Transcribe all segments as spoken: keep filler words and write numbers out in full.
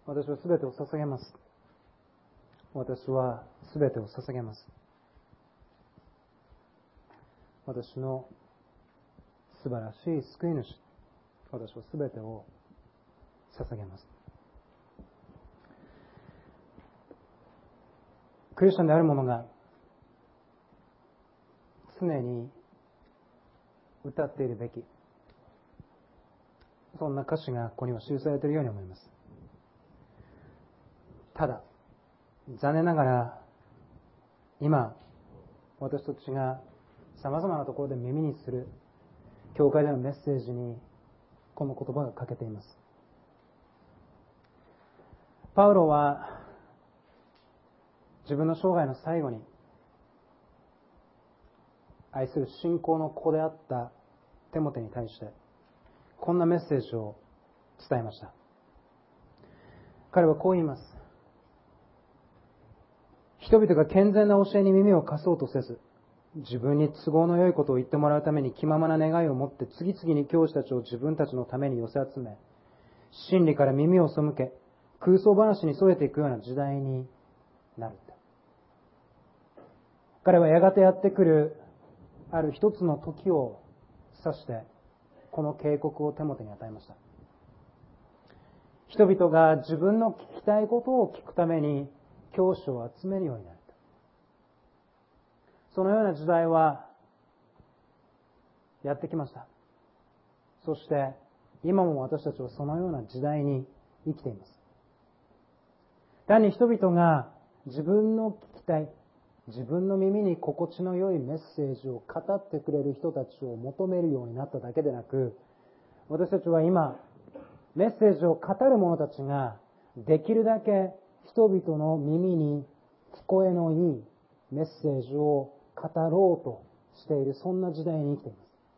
私はすべてを捧げます。私はすべてを捧げます。私の素晴らしい救い主、私はすべてを捧げます。クリスチャンである者が常に歌っているべき、そんな歌詞がここには記されているように思います。ただ、残念ながら今私たちがさまざまなところで耳にする教会でのメッセージにこの言葉が欠けています。パウロは自分の生涯の最後に愛する信仰の子であったテモテに対してこんなメッセージを伝えました。彼はこう言います。人々が健全な教えに耳を貸そうとせず、自分に都合の良いことを言ってもらうために気ままな願いを持って次々に教師たちを自分たちのために寄せ集め、真理から耳を背け、空想話に逸れていくような時代になる。彼はやがてやってくるある一つの時を指してこの警告をテモテに与えました。人々が自分の聞きたいことを聞くために教師を集めるようになる。そのような時代はやってきました。そして今も私たちはそのような時代に生きています。単に人々が自分の聞きたい、自分の耳に心地の良いメッセージを語ってくれる人たちを求めるようになっただけでなく、私たちは今メッセージを語る者たちができるだけ人々の耳に聞こえのいいメッセージを語ろうとしている、そんな時代に生きています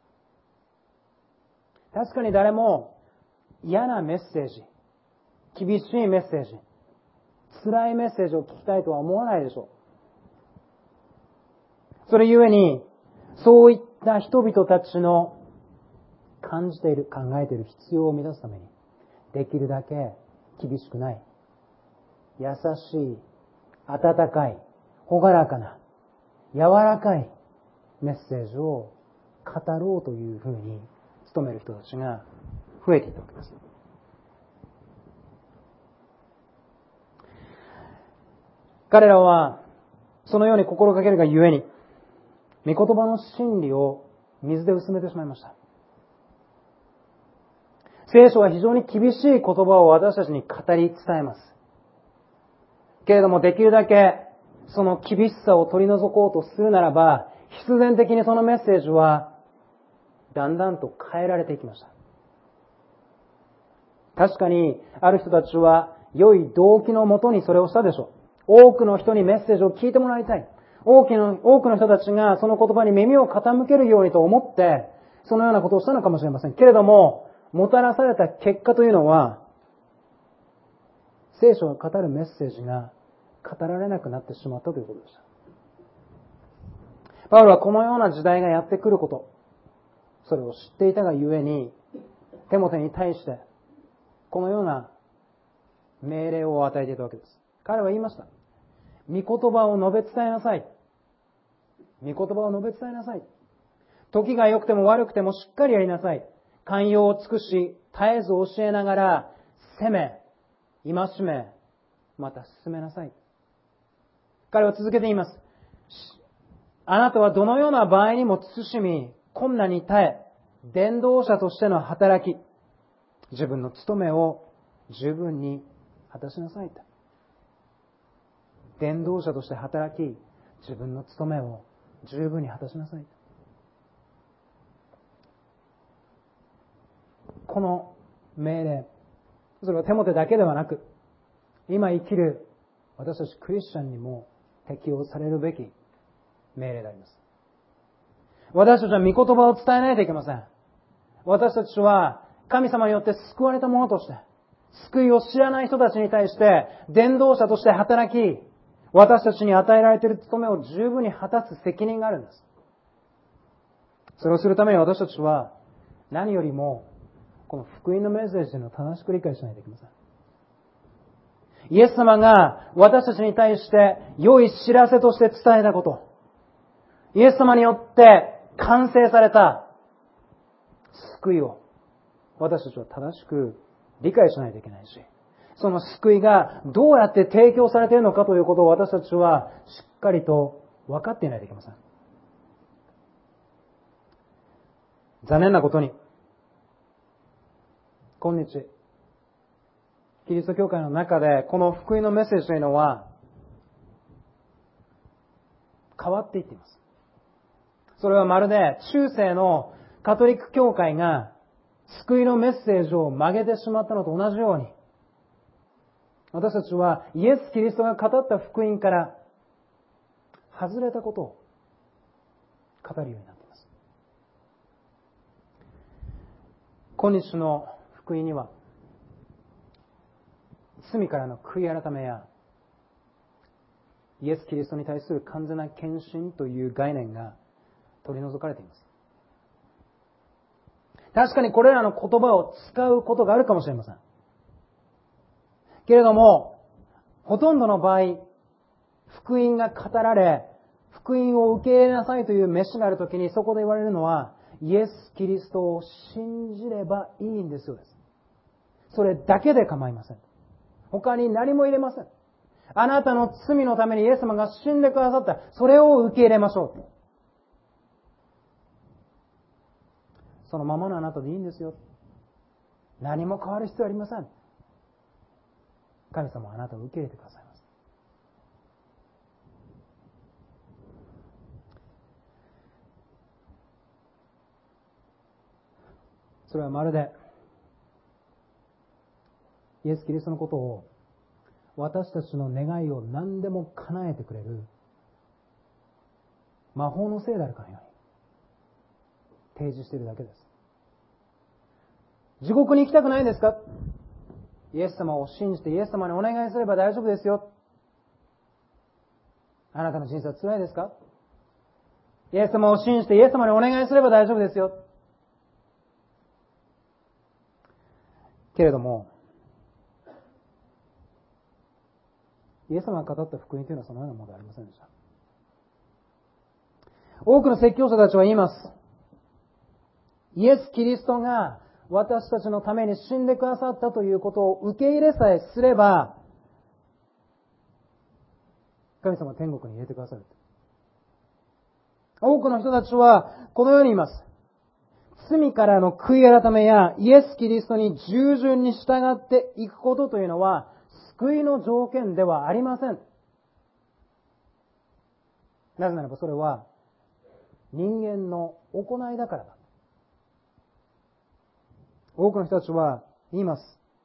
。確かに誰も嫌なメッセージ、厳しいメッセージ、辛いメッセージを聞きたいとは思わないでしょう。それゆえに、そういった人々たちの感じている、考えている必要を満たすために、できるだけ厳しくない、優しい、温かい、朗らかな、柔らかいメッセージを語ろうというふうに努める人たちが増えていたわけです。彼らはそのように心がけるがゆえに、御言葉の真理を水で薄めてしまいました。聖書は非常に厳しい言葉を私たちに語り伝えます。けれどもできるだけその厳しさを取り除こうとするならば、必然的にそのメッセージはだんだんと変えられていきました。確かにある人たちは良い動機のもとにそれをしたでしょう。多くの人にメッセージを聞いてもらいたい。多くの、多くの人たちがその言葉に耳を傾けるようにと思って、そのようなことをしたのかもしれません。けれども、もたらされた結果というのは、聖書が語るメッセージが語られなくなってしまったということでした。パウロはこのような時代がやってくること、それを知っていたがゆえに、テモテに対して、このような命令を与えていたわけです。彼は言いました。御言葉を述べ伝えなさい。御言葉を述べ伝えなさい。時が良くても悪くてもしっかりやりなさい。寛容を尽くし、絶えず教えながら、責め、戒め、また進めなさい。彼は続けて言います。あなたはどのような場合にも慎み、困難に耐え、伝道者としての働き、自分の務めを十分に果たしなさいと。伝道者として働き、自分の務めを十分に果たしなさい。この命令、それはテモテだけではなく、今生きる私たちクリスチャンにも適用されるべき命令であります。私たちは御言葉を伝えないといけません。私たちは神様によって救われた者として、救いを知らない人たちに対して伝道者として働き、私たちに与えられている務めを十分に果たす責任があるんです。それをするために私たちは何よりもこの福音のメッセージを正しく理解しないといけません。 イエス様が私たちに対して良い知らせとして伝えたこと、イエス様によって完成された救いを私たちは正しく理解しないといけないし、その救いがどうやって提供されているのかということを私たちはしっかりと分かっていないといけません。残念なことに、今日、キリスト教会の中でこの福音のメッセージというのは変わっていっています。それはまるで中世のカトリック教会が救いのメッセージを曲げてしまったのと同じように、私たちはイエス・キリストが語った福音から外れたことを語るようになっています。今日の福音には、罪からの悔い改めやイエス・キリストに対する完全な献身という概念が取り除かれています。確かにこれらの言葉を使うことがあるかもしれません。けれども、ほとんどの場合、福音が語られ、福音を受け入れなさいという召しがあるときに、そこで言われるのは、イエス・キリストを信じればいいんですよです。それだけで構いません。他に何も入れません。あなたの罪のためにイエス様が死んでくださった。それを受け入れましょう。そのままのあなたでいいんですよ。何も変わる必要はありません。神様はあなたを受け入れてくださいます。それはまるでイエス・キリストのことを私たちの願いを何でも叶えてくれる魔法のせいであるかのように提示しているだけです。地獄に行きたくないですか？イエス様を信じてイエス様にお願いすれば大丈夫ですよ。あなたの人生は辛いですか？イエス様を信じてイエス様にお願いすれば大丈夫ですよ。けれども、イエス様が語った福音というのはそのようなものではありませんでした。多くの説教者たちは言います。イエス・キリストが私たちのために死んでくださったということを受け入れさえすれば、神様は天国に入れてくださる。多くの人たちはこのように言います。罪からの悔い改めやイエス・キリストに従順に従っていくことというのは救いの条件ではありません。なぜならばそれは人間の行いだからだ。多くの人たちは言います。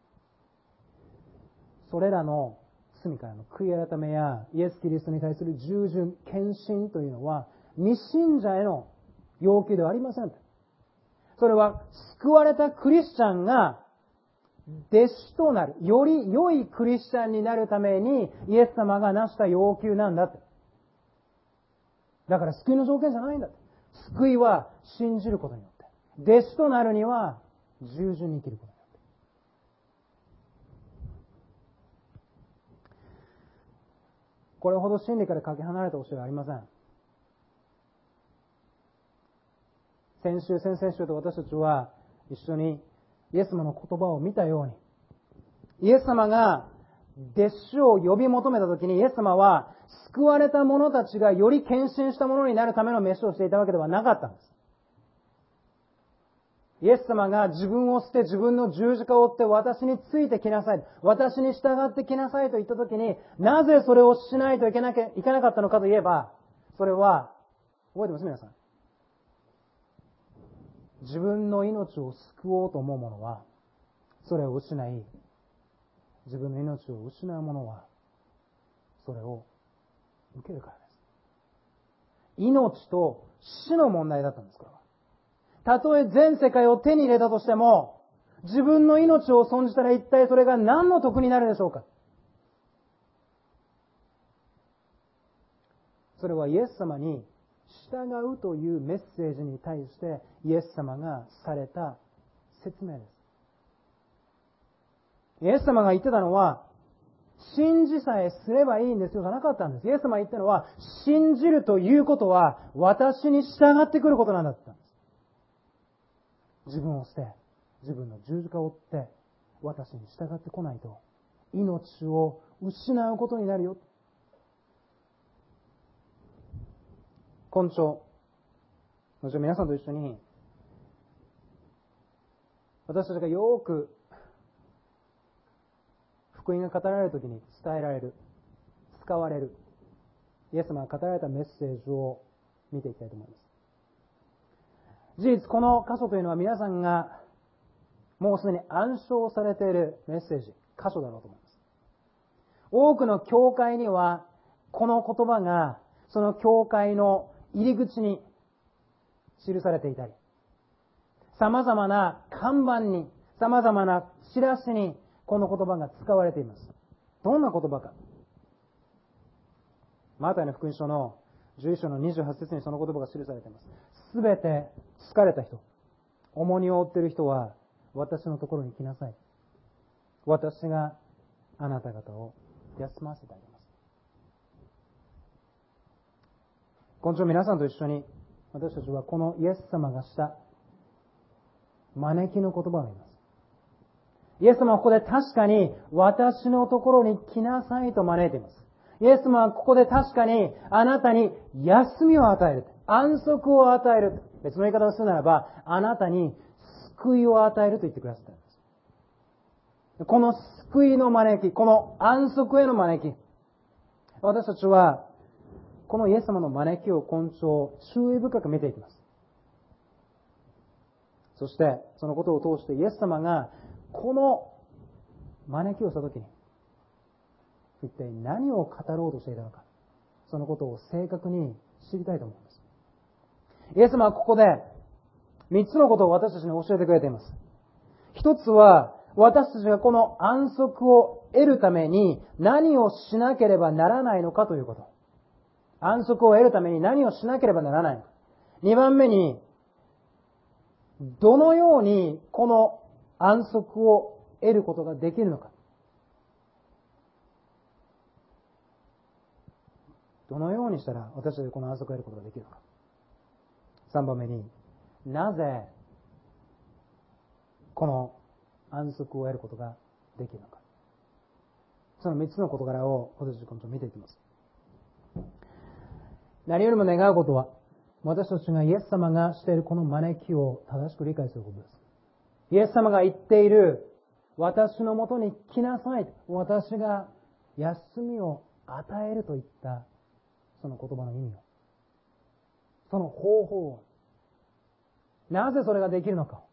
それらの罪からの悔い改めやイエス・キリストに対する従順、献身というのは未信者への要求ではありません。それは救われたクリスチャンが弟子となる、より良いクリスチャンになるためにイエス様がなした要求なんだって。だから救いの条件じゃないんだって。救いは信じることによって。弟子となるには従順に生きることによって。これほど真理からかけ離れた教えはありません。先週、先々週と私たちは一緒にイエス様の言葉を見たように、イエス様が弟子を呼び求めたときにイエス様は救われた者たちがより献身した者になるための飯をしていたわけではなかったんです。イエス様が自分を捨て自分の十字架を追って私についてきなさい。私に従ってきなさいと言ったときに、なぜそれをしないといけなきゃいけなかったのかといえば、それは、覚えてます皆さん。自分の命を救おうと思う者は、それを失い、自分の命を失う者は、それを受けるからです。命と死の問題だったんです、これは。たとえ全世界を手に入れたとしても、自分の命を損じたら一体それが何の得になるでしょうか。それはイエス様に従うというメッセージに対してイエス様がされた説明です。イエス様が言ってたのは、 信じさえすればいいんですよじゃなかったんです。イエス様が言ったのは、信じるということは私に従ってくることなんだって言ったんです。自分を捨て、自分の十字架を追って、私に従ってこないと、命を失うことになるよ。今朝、もちろん皆さんと一緒に、私たちがよく福音が語られるときに伝えられる、使われる、イエス様が語られたメッセージを見ていきたいと思います。事実、この箇所というのは皆さんがもうすでに暗唱されているメッセージ、箇所だろうと思います。多くの教会には、この言葉がその教会の入り口に記されていたり、様々な看板に、様々なチラシにこの言葉が使われています。どんな言葉か。マタイの福音書のじゅういっ章のにじゅうはち節にその言葉が記されています。すべて疲れた人、重荷を負っている人は私のところに来なさい。私があなた方を休ませてあげます。今週皆さんと一緒に私たちはこのイエス様がした招きの言葉を見ます。イエス様はここで確かに私のところに来なさいと招いています。イエス様はここで確かにあなたに休みを与える。安息を与える。別の言い方をするならば、あなたに救いを与えると言ってくださったんです。この救いの招き、この安息への招き。私たちはこのイエス様の招きを今朝注意深く見ていきます。そしてそのことを通してイエス様がこの招きをしたときに一体何を語ろうとしていたのか、そのことを正確に知りたいと思うんです。イエス様はここで三つのことを私たちに教えてくれています。一つは、私たちがこの安息を得るために何をしなければならないのかということ。安息を得るために何をしなければならないのか。二番目に、どのようにこの安息を得ることができるのか。どのようにしたら私たちこの安息を得ることができるのか。三番目に、なぜこの安息を得ることができるのか。その三つの事柄を私たち今度見ていきます。何よりも願うことは、私たちがイエス様がしているこの招きを正しく理解することです。イエス様が言っている、私のもとに来なさい。私が休みを与えるといったその言葉の意味を、その方法を、なぜそれができるのかを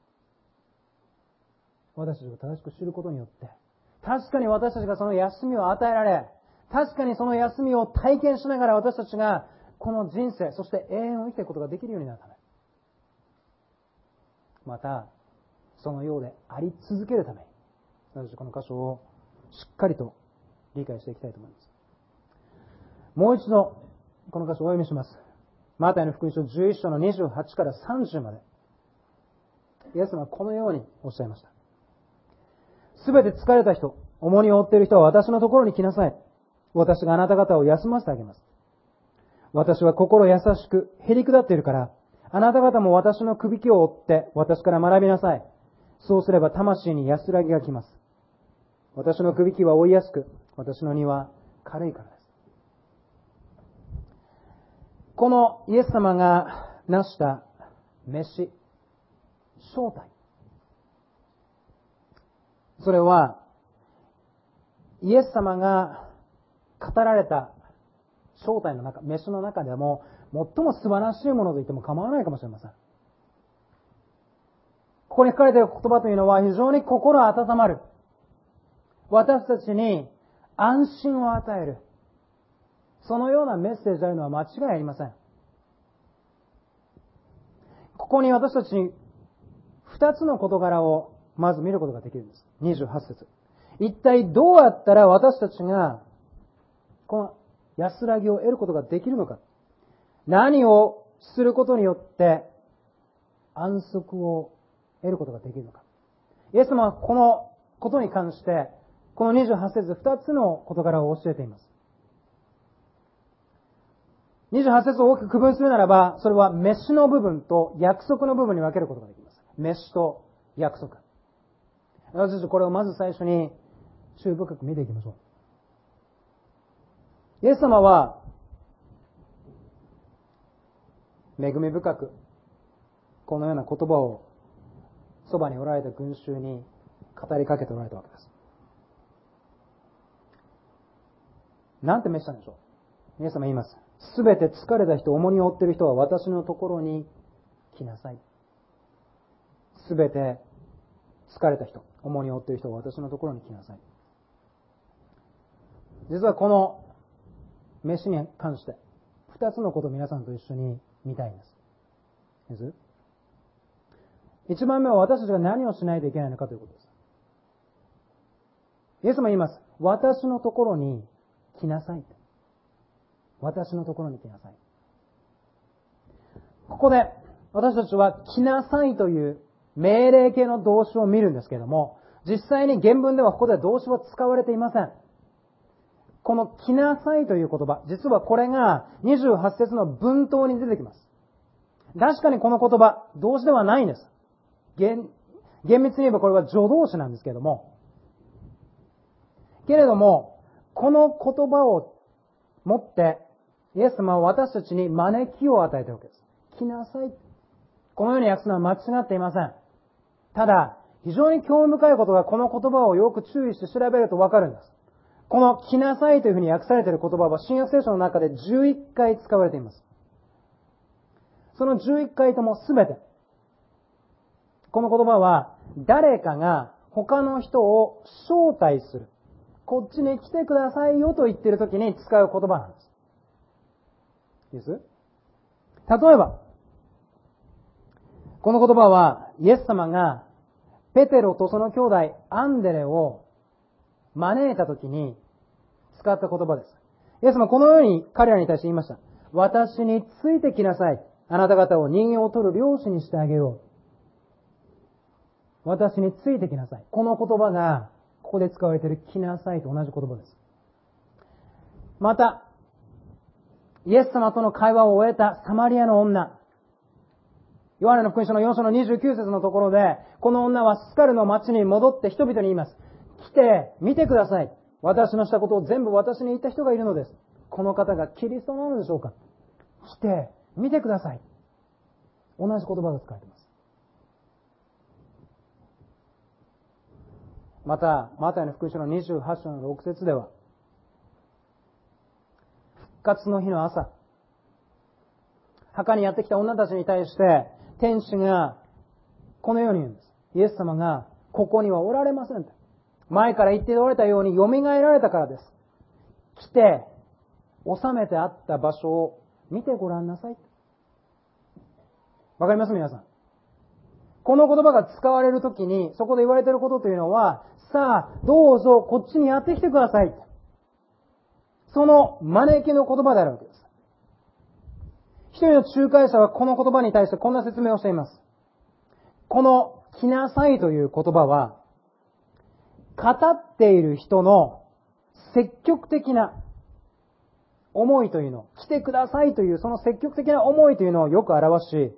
私たちが正しく知ることによって、確かに私たちがその休みを与えられ、確かにその休みを体験しながら私たちがこの人生、そして永遠を生きていくことができるようになるため、またそのようであり続けるために、私たちこの箇所をしっかりと理解していきたいと思います。もう一度この箇所をお読みします。マタイの福音書じゅういっ章のにじゅうはちからさんじゅうまで、イエス様はこのようにおっしゃいました。すべて疲れた人、重荷を負っている人は私のところに来なさい。私があなた方を休ませてあげます。私は心優しくへり下っているから、あなた方も私のくびきを追って私から学びなさい。そうすれば魂に安らぎが来ます。私のくびきは追いやすく、私の荷は軽いからです。このイエス様が成した召し、正体。それは、イエス様が語られた正体の中、召しの中でも最も素晴らしいものと言っても構わないかもしれません。ここに書かれている言葉というのは非常に心温まる。私たちに安心を与える。そのようなメッセージであるのは間違いありません。ここに私たちに二つの事柄をまず見ることができるんです。にじゅうはち節。一体どうやったら私たちがこの安らぎを得ることができるのか。何をすることによって安息を得ることができるのか。イエス様はこのことに関してこのにじゅうはち節、二つの事柄を教えています。にじゅうはち節を大きく区分するならば、それは飯の部分と約束の部分に分けることができます。飯と約束。私たちこれをまず最初に注意深く見ていきましょう。イエス様は、恵み深く、このような言葉をそばにおられた群衆に語りかけておられたわけです。なんて召したんでしょう。イエス様言います。すべて疲れた人、重荷を負っている人は私のところに来なさい。すべて疲れた人、重荷を負っている人は私のところに来なさい。実はこの飯に関して二つのことを皆さんと一緒に見たいんです。です一番目は私たちが何をしないといけないのかということです。イエス様言います。私のところに来なさい。私のところに来なさい。ここで私たちは来なさいという命令形の動詞を見るんですけれども、実際に原文ではここで動詞は使われていません。この来なさいという言葉、実はこれがにじゅうはち節の文頭に出てきます。確かにこの言葉、動詞ではないんです。厳、厳密に言えばこれは助動詞なんですけれども、けれども、この言葉を持って、イエス様は私たちに招きを与えているわけです。来なさい。このように訳すのは間違っていません。ただ、非常に興味深いことがこの言葉をよく注意して調べるとわかるんです。この来なさいというふうに訳されている言葉は新約聖書の中でじゅういっかい使われています。そのじゅういっかいともすべて、この言葉は誰かが他の人を招待する。こっちに来てくださいよと言っているときに使う言葉なんです。いいです？例えば、この言葉はイエス様がペテロとその兄弟アンデレを招いたときに使った言葉です。イエス様はこのように彼らに対して言いました。私についてきなさい。あなた方を人形を取る漁師にしてあげよう。私についてきなさい。この言葉がここで使われている来なさいと同じ言葉です。また、イエス様との会話を終えたサマリアの女。ヨハネの福音書のよん章のにじゅうきゅう節のところで、この女はスカルの町に戻って人々に言います。来て、見てください。私のしたことを全部私に言った人がいるのです。この方がキリストなのでしょうか。来て、見てください。同じ言葉が使われています。また、マタイの福音書のにじゅうはち章のろく節では、復活の日の朝、墓にやってきた女たちに対して、天使がこのように言うんです。イエス様がここにはおられませんと。前から言っておられたように蘇られたからです。来て、収めてあった場所を見てごらんなさい。わかります皆さん。この言葉が使われるときに、そこで言われていることというのは、さあ、どうぞこっちにやってきてください。その招きの言葉であるわけです。一人の仲介者はこの言葉に対してこんな説明をしています。この来なさいという言葉は、語っている人の積極的な思いというのを、来てくださいというその積極的な思いというのをよく表し、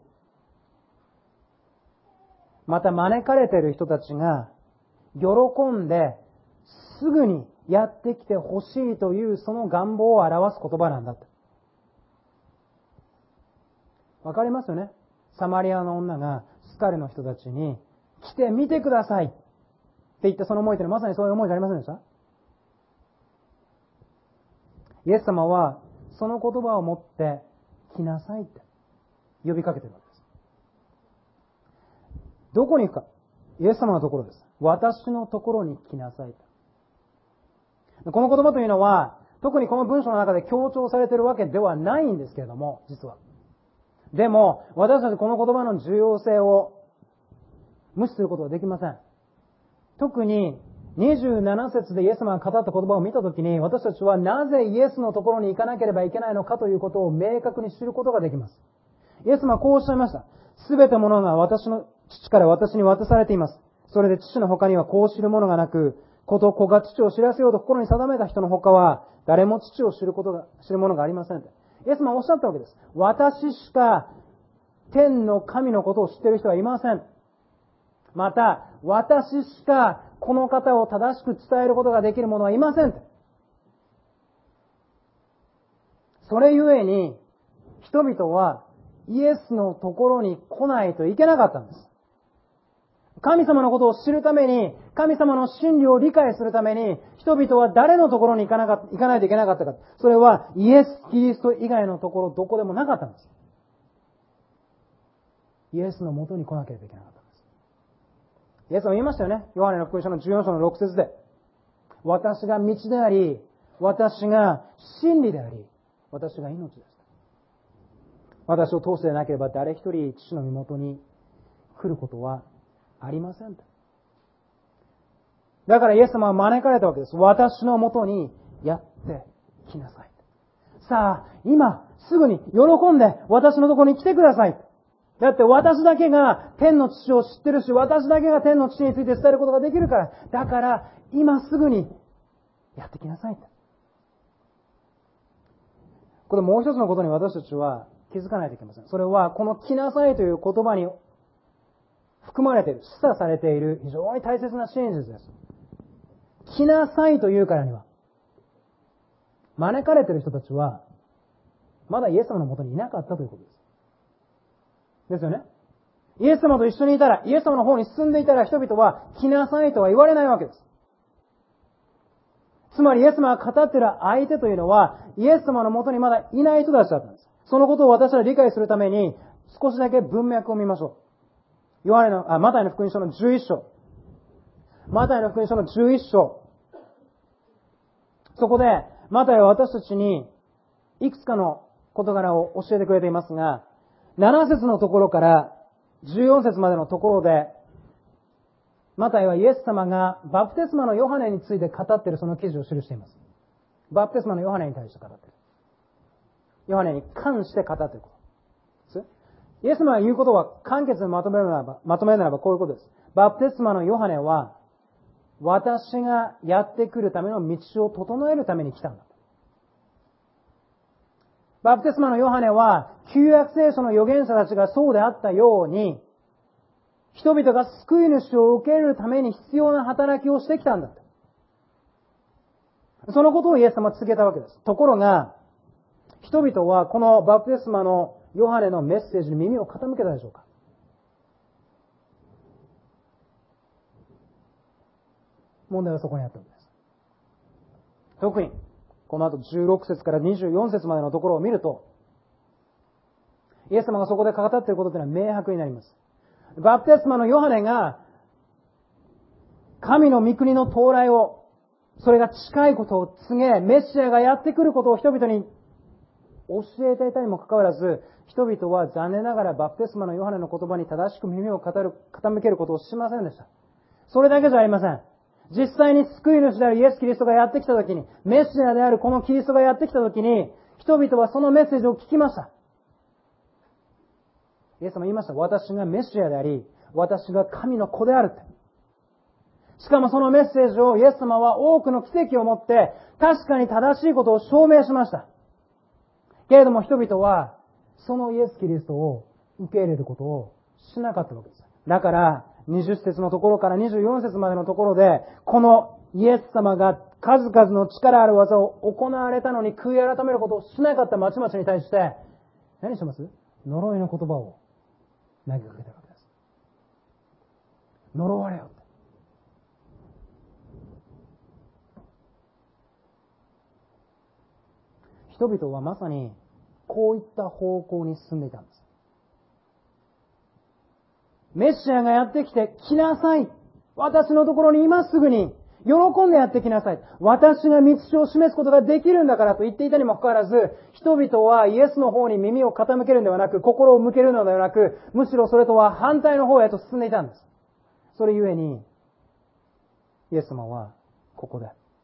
また招かれている人たちが喜んですぐにやってきてほしいというその願望を表す言葉なんだと。わかりますよね？サマリアの女がスカルの人たちに来て見てくださいって言ったその思いというのはまさにそういう思いじゃありませんでした？イエス様はその言葉を持って来なさいって呼びかけているわけです。どこに行くか？イエス様のところです。私のところに来なさいと。この言葉というのは特にこの文章の中で強調されているわけではないんですけれども、実は。でも、私たちこの言葉の重要性を無視することはできません。特ににじゅうなな節でイエス様が語った言葉を見たときに、私たちはなぜイエスのところに行かなければいけないのかということを明確に知ることができます。イエス様はこうおっしゃいました。すべてものが私の父から私に渡されています。それで父の他にはこう知るものがなく、 子と子が父を知らせようと心に定めた人の他は、誰も父を知ることが、知るものがありません。イエス様はおっしゃったわけです。私しか天の神のことを知っている人はいません。また、私しかこの方を正しく伝えることができる者はいません。それゆえに、人々はイエスのところに来ないといけなかったんです。神様のことを知るために、神様の真理を理解するために、人々は誰のところに行かなか行かないといけなかったか。それはイエス・キリスト以外のところどこでもなかったんです。イエスのもとに来なければいけなかったんです。イエスは言いましたよね。ヨハネの福音書のじゅうよん章のろく節で。私が道であり、私が真理であり、私が命です。私を通してでなければ誰一人父の身元に来ることはありません。だからイエス様は招かれたわけです。私のもとにやってきなさい。さあ、今すぐに喜んで私のところに来てください。だって私だけが天の父を知ってるし、私だけが天の父について伝えることができるから、だから今すぐにやってきなさい。これもう一つのことに私たちは気づかないといけません。それはこの来なさいという言葉に含まれている、示唆されている非常に大切な真実です。来なさいというからには、招かれている人たちはまだイエス様のもとにいなかったということです。ですよね。イエス様と一緒にいたら、イエス様の方に進んでいたら人々は来なさいとは言われないわけです。つまりイエス様が語っている相手というのは、イエス様のもとにまだいない人たちだったんです。そのことを私は理解するために、少しだけ文脈を見ましょう。ヨハネの、あ、マタイの福音書のじゅういっ章。マタイの福音書のじゅういっ章。そこで、マタイは私たちに、いくつかの事柄を教えてくれていますが、なな節のところからじゅうよん節までのところで、マタイはイエス様がバプテスマのヨハネについて語っているその記事を記しています。バプテスマのヨハネに対して語っている。ヨハネに関して語っていることです。イエス様が言うことは簡潔にまとめるならば、まとめるならばこういうことです。バプテスマのヨハネは、私がやってくるための道を整えるために来たんだ。バプテスマのヨハネは、旧約聖書の預言者たちがそうであったように、人々が救い主を受けるために必要な働きをしてきたんだ。そのことをイエス様は続けたわけです。ところが、人々はこのバプテスマのヨハネのメッセージに耳を傾けたでしょうか。問題はそこにあったわけです。特に、この後じゅうろく節からにじゅうよん節までのところを見ると、イエス様がそこで語っていることというのは明白になります。バプテスマのヨハネが、神の御国の到来を、それが近いことを告げ、メシアがやってくることを人々に教えていたにもかかわらず、人々は残念ながらバプテスマのヨハネの言葉に正しく耳を語る傾けることをしませんでした。それだけじゃありません。実際に救い主であるイエス・キリストがやってきたときに、メシアであるこのキリストがやってきたときに、人々はそのメッセージを聞きました。イエス様言いました。私がメシアであり、私が神の子であるって。しかもそのメッセージをイエス様は多くの奇跡をもって、確かに正しいことを証明しました。けれども人々は、そのイエス・キリストを受け入れることをしなかったわけです。だから、にじゅう節のところからにじゅうよん節までのところで、このイエス様が数々の力ある技を行われたのに悔い改めることをしなかった町々に対して、何してます？呪いの言葉を投げかけたわけです。呪われよって。人々はまさにこういった方向に進んでいたんです。メシアがやってきて、来なさい。私のところに今すぐに、喜んでやってきなさい。私が道を示すことができるんだからと言っていたにもかかわらず、人々はイエスの方に耳を傾けるのではなく、心を向けるのではなく、むしろそれとは反対の方へと進んでいたんです。それゆえに、イエス様はここで、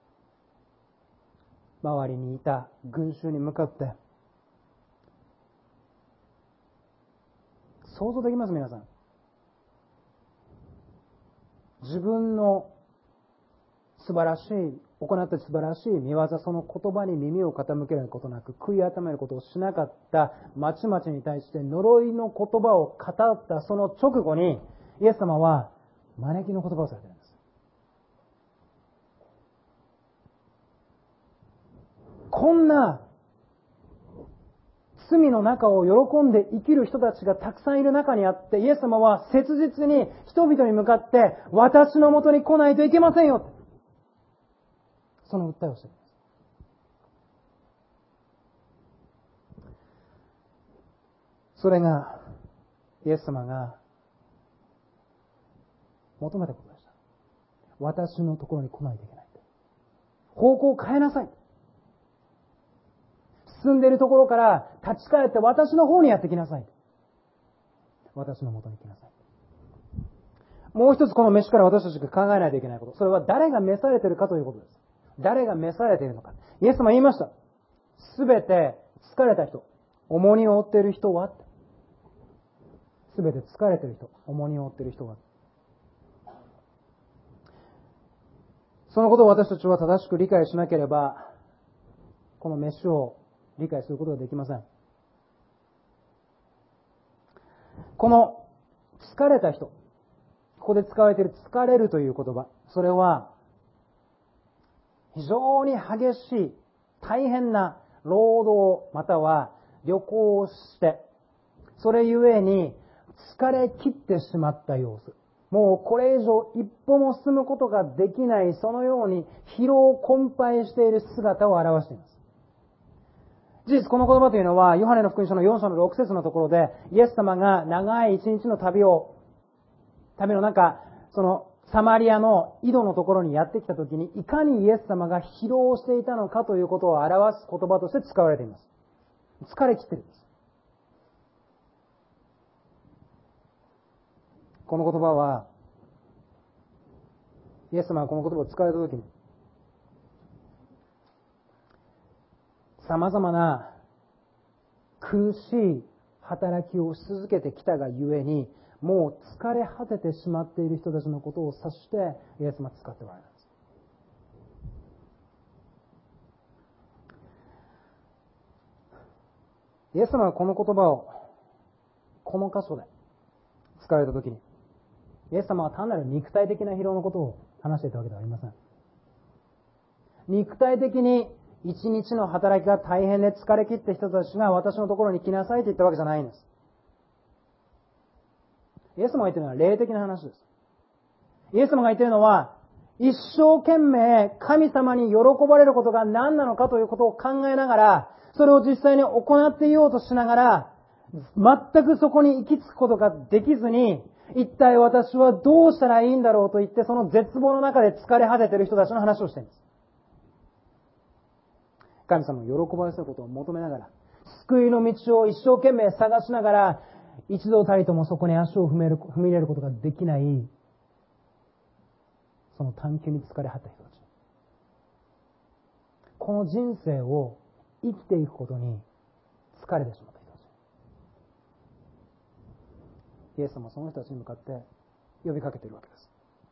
周りにいた群衆に向かって、想像できます皆さん。自分の素晴らしい、行った素晴らしい見業、その言葉に耳を傾けることなく、悔い改めることをしなかった町々に対して呪いの言葉を語ったその直後に、イエス様は招きの言葉をされているんです。こんな罪の中を喜んで生きる人たちがたくさんいる中にあって、イエス様は切実に人々に向かって、私のもとに来ないといけませんよ。その訴えをしています。それが、イエス様が求めたことでした。私のところに来ないといけない。方向を変えなさい。進んでいるところから立ち返って私の方にやってきなさい。私の元に来なさい。もう一つこの飯から私たちが考えないといけないこと。それは誰が召されているかということです。誰が召されているのか。イエス様は言いました。すべて疲れた人、重荷を負っている人は、すべて疲れている人、重荷を負っている人は。そのことを私たちは正しく理解しなければ、この飯を理解することができません。この疲れた人、ここで使われている疲れるという言葉、それは非常に激しい大変な労働または旅行をして、それゆえに疲れ切ってしまった様子、もうこれ以上一歩も進むことができない、そのように疲労困憊している姿を表しています。事実この言葉というのはヨハネの福音書のよん章のろく節のところで、イエス様が長い一日の旅を旅の中、そのサマリアの井戸のところにやってきたときに、いかにイエス様が疲労していたのかということを表す言葉として使われています。疲れ切っているんです。この言葉は、イエス様がこの言葉を使われたときに、様々な苦しい働きをし続けてきたがゆえに、もう疲れ果ててしまっている人たちのことを指してイエス様は使っておられるんです。イエス様はこの言葉をこの箇所で使われたときに、イエス様は単なる肉体的な疲労のことを話していたわけではありません。肉体的に一日の働きが大変で疲れ切った人たちが私のところに来なさいと言ったわけじゃないんです。イエス様が言っているのは霊的な話です。イエス様が言っているのは、一生懸命神様に喜ばれることが何なのかということを考えながら、それを実際に行っていようとしながら、全くそこに行き着くことができずに、一体私はどうしたらいいんだろうと言って、その絶望の中で疲れ果てている人たちの話をしています。神様を喜ばせることを求めながら、救いの道を一生懸命探しながら、一度たりともそこに足を踏める、踏み入れることができない、その探求に疲れ果てた人たち。この人生を生きていくことに疲れてしまった人たち。イエス様はその人たちに向かって呼びかけているわけです。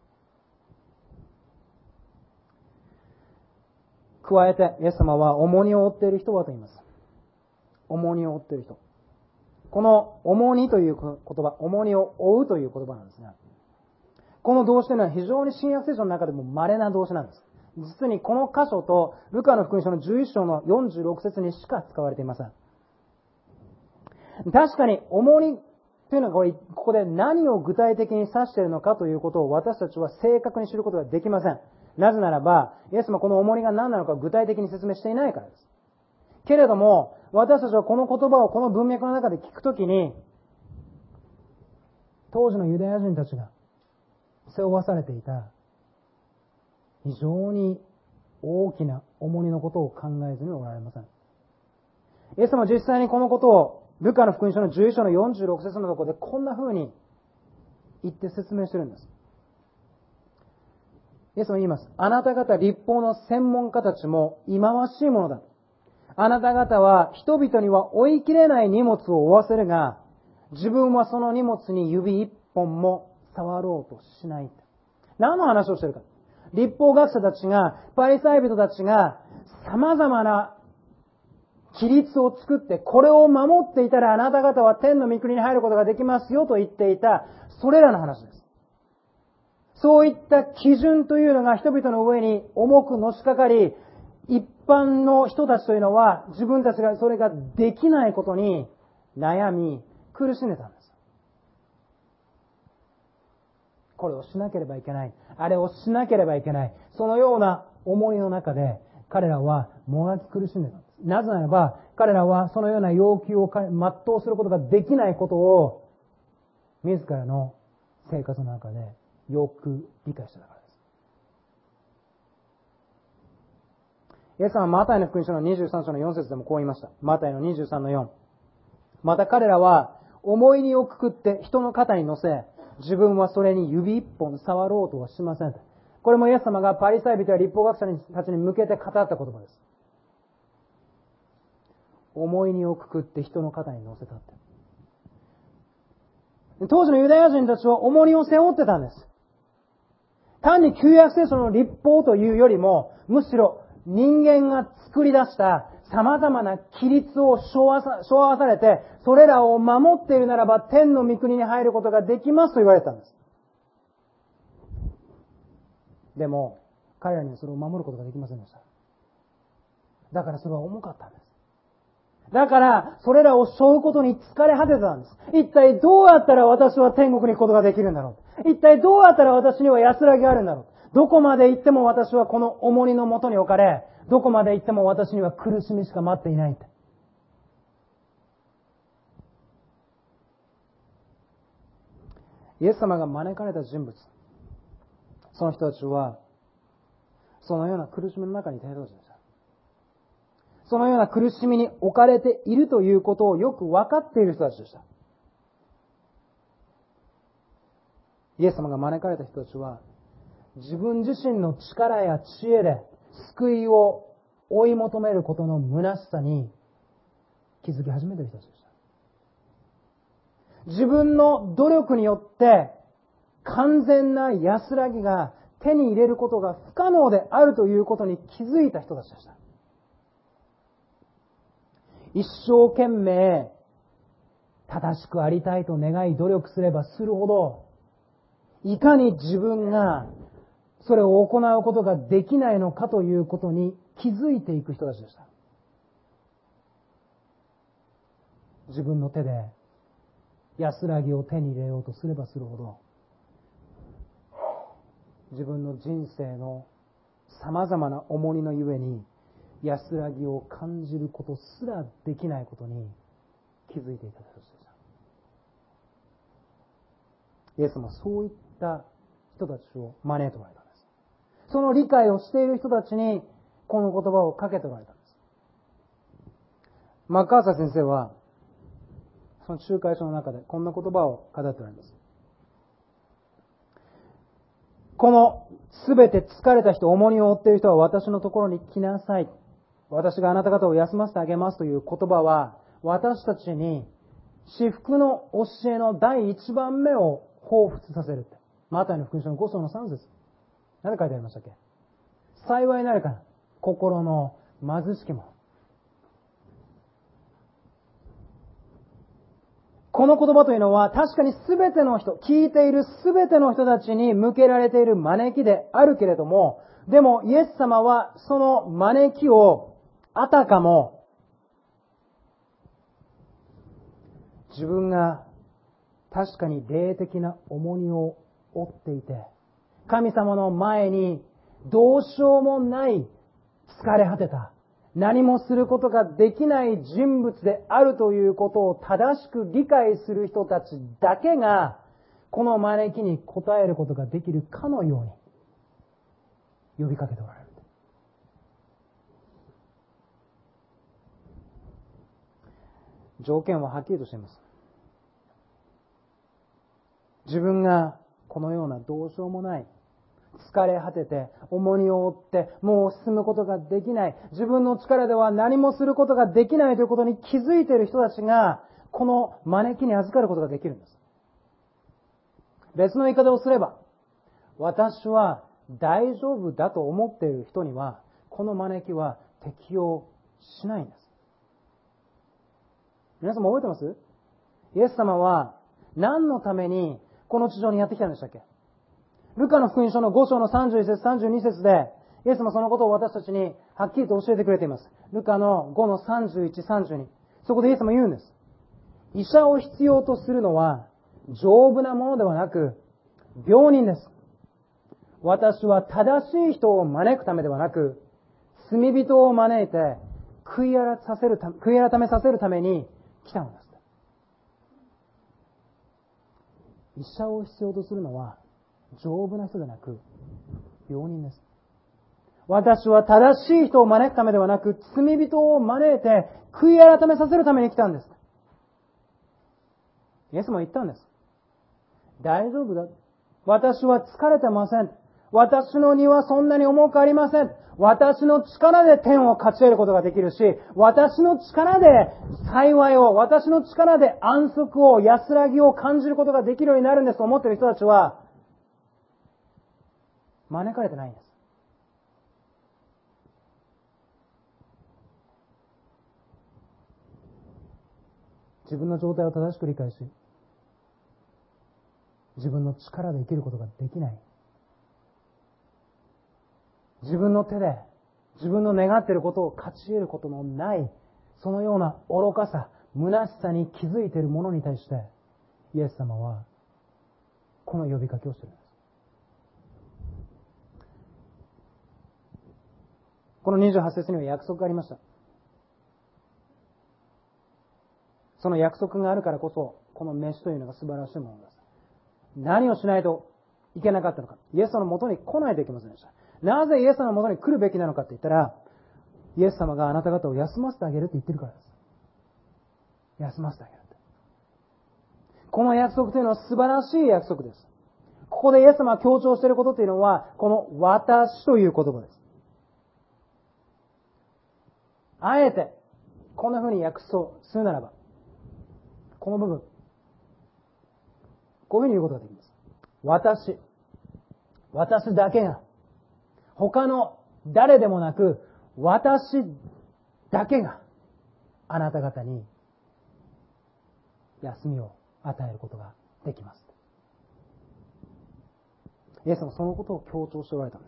加えて、イエス様は重荷を負っている人はと言います。重荷を負っている人。この重荷という言葉、重荷を負うという言葉なんですが、この動詞というのは非常に新約聖書の中でも稀な動詞なんです。実にこの箇所とルカの福音書のじゅういち章のよんじゅうろく節にしか使われていません。確かに重荷というのがこれ、ここで何を具体的に指しているのかということを私たちは正確に知ることができません。なぜならば、イエス様はこの重荷が何なのか具体的に説明していないからです。けれども、私たちはこの言葉をこの文脈の中で聞くときに、当時のユダヤ人たちが背負わされていた非常に大きな重荷のことを考えずにおられません。イエス様は実際にこのことをルカの福音書のじゅういち章のよんじゅうろく節のところでこんな風に言って説明しているんです。イエス様は言います。あなた方律法の専門家たちも忌まわしいものだ。あなた方は人々には追いきれない荷物を負わせるが、自分はその荷物に指一本も触ろうとしない。何の話をしているか。 立法学者たちが、パリサイ人たちが、様々な規律を作って、これを守っていたらあなた方は天の御国に入ることができますよと言っていた、それらの話です。そういった基準というのが人々の上に重くのしかかり、一般の人たちというのは自分たちがそれができないことに悩み、苦しんでたんです。これをしなければいけない。あれをしなければいけない。そのような思いの中で彼らはもがき苦しんでたんです。なぜならば彼らはそのような要求を全うすることができないことを自らの生活の中でよく理解してたからです。イエス様はマタイの福音書のにじゅうさん章のよん節でもこう言いました。マタイのにじゅうさんのよん。また彼らは重い荷をくくって人の肩に乗せ、自分はそれに指一本触ろうとはしません。これもイエス様がパリサイ人や立法学者たちに向けて語った言葉です。重い荷をくくって人の肩に乗せたって。当時のユダヤ人たちは重荷を背負ってたんです。単に旧約聖書の立法というよりも、むしろ人間が作り出した様々な規律を背負わされて、それらを守っているならば天の御国に入ることができますと言われたんです。でも、彼らにはそれを守ることができませんでした。だからそれは重かったんです。だから、それらを背負うことに疲れ果ててたんです。一体どうやったら私は天国に行くことができるんだろう。一体どうやったら私には安らぎがあるんだろう。どこまで行っても私はこの重荷のもとに置かれ、どこまで行っても私には苦しみしか待っていないって。イエス様が招かれた人物、その人たちは、そのような苦しみの中にいた人たちでした。そのような苦しみに置かれているということをよく分かっている人たちでした。イエス様が招かれた人たちは、自分自身の力や知恵で救いを追い求めることの虚しさに気づき始めている人たちでした。自分の努力によって完全な安らぎが手に入れることが不可能であるということに気づいた人たちでした。一生懸命正しくありたいと願い努力すればするほど、いかに自分がそれを行うことができないのかということに気づいていく人たちでした。自分の手で安らぎを手に入れようとすればするほど、自分の人生の様々な重荷のゆえに安らぎを感じることすらできないことに気づいていた人たちでした。イエス様はそういった人たちを招いておられたんです。その理解をしている人たちにこの言葉をかけておられたんです。マッカーサー先生はその仲介書の中でこんな言葉を語っておられます。このすべて疲れた人、重荷を負っている人は私のところに来なさい。私があなた方を休ませてあげますという言葉は、私たちに至福の教えの第一番目を彷彿させるって。マタイの福音書のご章のさん節。何書いてありましたっけ？幸いなるかな、心の貧しきも。この言葉というのは確かに全ての人、聞いている全ての人たちに向けられている招きであるけれども、でもイエス様はその招きをあたかも自分が確かに霊的な重荷を負っていて、神様の前にどうしようもない疲れ果てた、何もすることができない人物であるということを正しく理解する人たちだけがこの招きに応えることができるかのように呼びかけておられる。条件ははっきりとしています。自分がこのようなどうしようもない、疲れ果てて重荷を負ってもう進むことができない、自分の力では何もすることができないということに気づいている人たちがこの招きに預かることができるんです。別の言い方をすれば、私は大丈夫だと思っている人には、この招きは適用しないんです。皆さんも覚えてます？イエス様は何のためにこの地上にやってきたんでしたっけ？ルカの福音書のご章のさんじゅういち節、さんじゅうに節で、イエス様そのことを私たちにはっきりと教えてくれています。ルカのごのさんじゅういち、さんじゅうに。そこでイエス様言うんです。医者を必要とするのは丈夫なものではなく病人です。私は正しい人を招くためではなく、罪人を招いて悔い改させるため、悔い改めさせるために来たのです。医者を必要とするのは丈夫な人でなく病人です。私は正しい人を招くためではなく、罪人を招いて悔い改めさせるために来たんです。イエスも言ったんです。大丈夫だ。私は疲れてません。私の荷はそんなに重くありません。私の力で天を勝ち得ることができるし、私の力で幸いを、私の力で安息を、安らぎを感じることができるようになるんですと思っている人たちは、招かれてないんです。自分の状態を正しく理解し、自分の力で生きることができない。自分の手で自分の願っていることを勝ち得ることのない、そのような愚かさ、虚しさに気づいている者に対して、イエス様はこの呼びかけをしているんです。このにじゅうはち節には約束がありました。その約束があるからこそ、この飯というのが素晴らしいものです。何をしないといけなかったのか。イエス様の元に来ないといけませんでした。なぜイエス様の元に来るべきなのかって言ったら、イエス様があなた方を休ませてあげるって言ってるからです。休ませてあげるって。この約束というのは素晴らしい約束です。ここでイエス様が強調していることというのは、この私という言葉です。あえて、こんな風に訳そうするならば、この部分、こういうふうに言うことができます。私、私だけが、他の誰でもなく、私だけがあなた方に休みを与えることができます。イエス様はそのことを強調しておられたんです。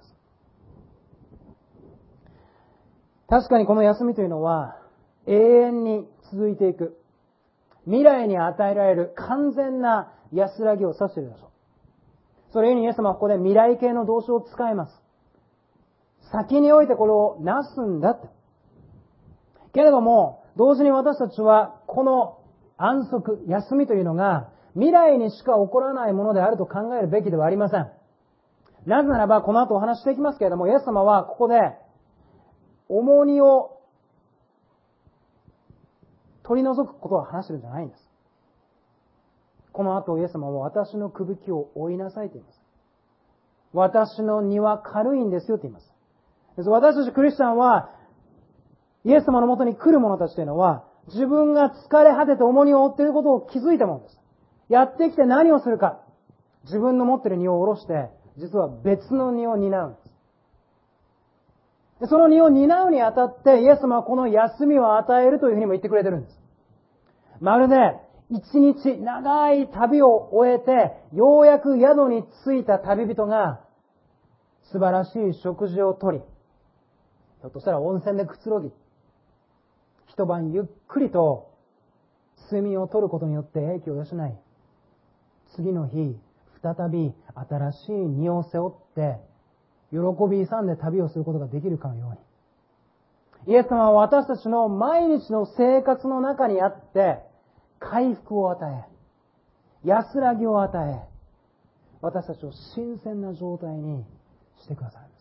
確かにこの休みというのは永遠に続いていく、未来に与えられる完全な安らぎを指しているでしょう。それゆえにイエス様はここで未来形の動詞を使います。先においてこれをなすんだって。けれども、同時に私たちはこの安息、休みというのが未来にしか起こらないものであると考えるべきではありません。なぜならば、この後お話していきますけれども、イエス様はここで重荷を取り除くことを話しているんじゃないんです。この後イエス様は私のくぶきを負いなさいと言います。私の荷は軽いんですよと言います。私たちクリスチャンはイエス様のもとに来る者たちというのは自分が疲れ果てて重荷を負っていることを気づいたものです。やってきて何をするか。自分の持っている荷を下ろして実は別の荷を担うんです。その荷を担うにあたってイエス様はこの休みを与えるというふうにも言ってくれてるんです。まるで一日長い旅を終えてようやく宿に着いた旅人が素晴らしい食事をとり、ひょっとしたら温泉でくつろぎ、一晩ゆっくりと睡眠をとることによって英気を養い、次の日再び新しい荷を背負って喜び勇んで旅をすることができるかのように、イエス様は私たちの毎日の生活の中にあって回復を与え、安らぎを与え、私たちを新鮮な状態にしてくださるんです。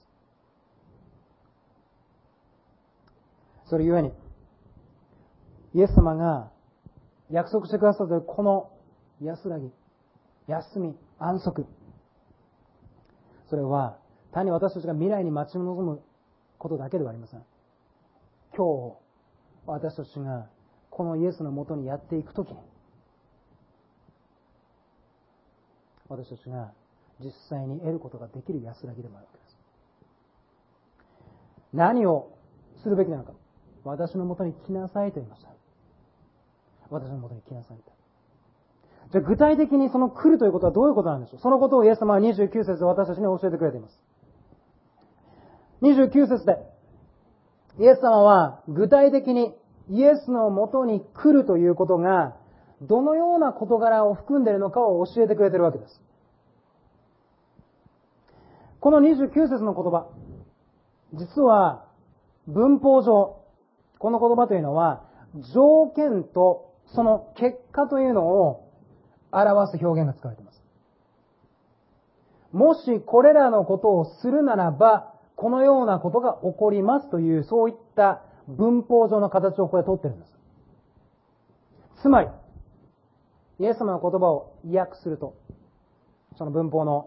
それゆえにイエス様が約束してくださっているこの安らぎ、休み、安息、それは単に私たちが未来に待ち望むことだけではありません。今日私たちがこのイエスのもとにやっていくときに、私たちが実際に得ることができる安らぎでもあるわけです。 何をするべきなのか。私のもとに来なさいと言いました。私のもとに来なさいと。じゃあ具体的にその来るということはどういうことなんでしょう。そのことをイエス様はにじゅうきゅう節で私たちに教えてくれています。にじゅうきゅう節でイエス様は具体的にイエスのもとに来るということがどのような事柄を含んでいるのかを教えてくれているわけです。このにじゅうきゅう節の言葉、実は文法上、この言葉というのは条件とその結果というのを表す表現が使われています。もしこれらのことをするならば、このようなことが起こりますという、そういった文法上の形をここで取っているんです。つまり、イエス様の言葉を意訳すると、その文法の